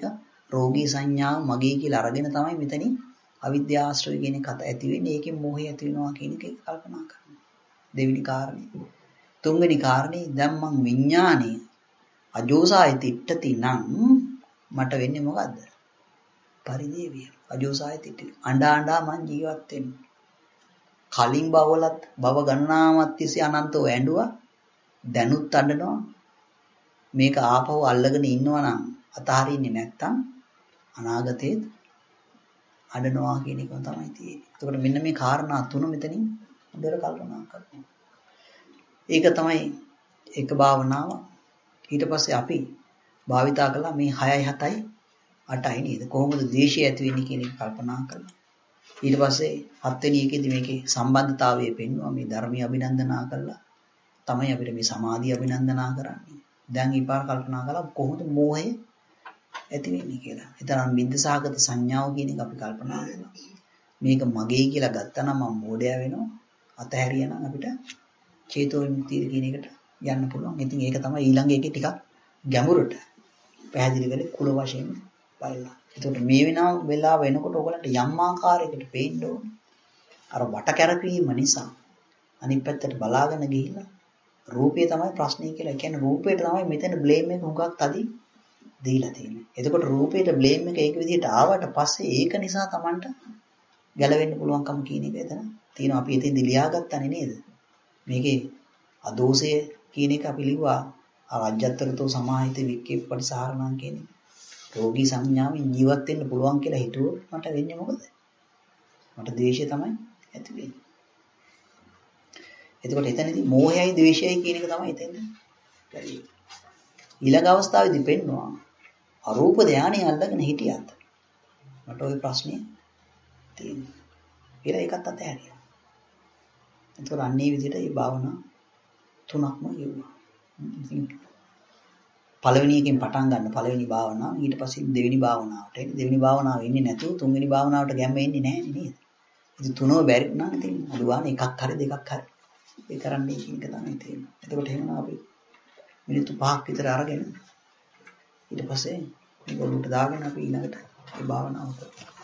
රෝගී සංඥාව මගේ කියලා අරගෙන තමයි මෙතනින් අවිද්‍යාශ්‍රය කියන එක ඇති වෙන්නේ. ඒකෙන් මෝහය ඇති වෙනවා කියන එක කල්පනා කරනවා. දෙවෙනි කාරණේ. තුන්වෙනි කාරණේ දැන් මං විඥානේ අජෝසාය තිට්ඨති නම් මට වෙන්නේ මොකද්ද? පරිදේවිය. අජෝසාය තිට්ඨති. අඬා මං ජීවත් වෙන්නේ. කලින් බවවලත් බව ගණනාවක් තිස්සේ අනන්තව ඇඬුවා. දැනුත් අඬනවා. මේක ආපහු අල්ලගෙන ඉන්නවා නම් අතහරින්නේ නැත්තම් අනාගතේ අඬනවා කියන එක තමයි තියෙන්නේ. එතකොට මෙන්න මේ කාරණා තුන මෙතනින් හොඳට කල්පනා කරන්න. ඒක තමයි එක භාවනාව. ඊට පස්සේ අපි භාවිතා කළා මේ 6යි 7යි 8යි නේද? කොහොමද ද්වේෂය ඇති වෙන්නේ කියන එක කල්පනා කළා. ඊට පස්සේ 7 වෙනි එකේදී මේකේ සම්බන්ධතාවය පෙන්වුවා. මේ ධර්මීය අභිනන්දනා කළා. තමයි අපිට මේ සමාධිය අභිනන්දනා කරන්නේ. දැන් ඊපාර කල්පනා කළා කොහොමද මෝහය ඇති වෙන්නේ කියලා. එතරම් බින්දසහගත සංඥාව කියන එක අපි කල්පනා කරනවා. මේක මගේ කියලා ගත්තා නම් මම මෝඩයා වෙනවා. අතහැරියා නම් අපිට චේතෝ විමුක්තිය කියන එකට යන්න පුළුවන්. ඉතින් ඒක තමයි ඊළඟ එකේ ටිකක් ගැඹුරට පැහැදිලි කරේ කුල වශයෙන් බලලා. ඒකට මේ වෙලාව වෙනකොට ඔයගලන්ට යම් ආකාරයකට පේන්න ඕනේ. අර වට කැරපීම නිසා අනිත් පැත්තට බලාගෙන ගිහිල්ලා රූපය තමයි ප්‍රශ්නේ කියලා. ඒ කියන්නේ රූපයට තමයි මෙතන බ්ලේම් එක හුඟක් තදින් දීලා තියෙන්නේ. එතකොට රූපයට බ්ලේම් එක ඒක විදිහට ආවට පස්සේ ඒක නිසා Tamanට ගැලවෙන්න පුළුවන්කම කියන එක එතන තියෙනවා. අපි එතෙන්දි ලියාගත්තානේ නේද? මේකේ අදෝෂය කියන එක අපි ලිව්වා අරජ්‍යතරතෝ සමාහිත වික්කේපට සාරණං කියන රෝගී සංඥාවෙන් ජීවත් වෙන්න පුළුවන් කියලා හිතුවොත් මට වෙන්නේ මොකද? මට ද්වේෂය තමයි ඇති වෙන්නේ. එතකොට එතනදී මෝහයයි ද්වේෂයයි කියන එක තමයි එතෙන්ද බැරි. ඊළඟ අවස්ථාවේදී පෙන්නවා අරූප ධානය අල්ලගෙන හිටියත් මට ওই ප්‍රශ්නේ තියෙනවා. ඊළඟ එකත් අතහැරියා. එතකොට අන්නේ විදිහට මේ භාවනා තුනක්ම යෙවුවා. පළවෙනි එකෙන් පටන් ගන්න පළවෙනි භාවනාව ඊට පස්සේ දෙවෙනි භාවනාවට එන්නේ. දෙවෙනි භාවනාව එන්නේ නැතුව තුන්වෙනි භාවනාවට ගැම්ම එන්නේ නැහැ නේද? ඉතින් තුනම බැරි නම් ඉතින් අදුවානේ එකක් හරි දෙකක් හරි ඒ කරන්නේ කියන එක තමයි තියෙන්නේ. එතකොට එහෙනම් අපි මිනිත්තු 5ක් විතර අරගෙන ඊට පස්සේ මේක ඔලුවට දාගෙන අපි ඊළඟට ඒ භාවනාව කරමු.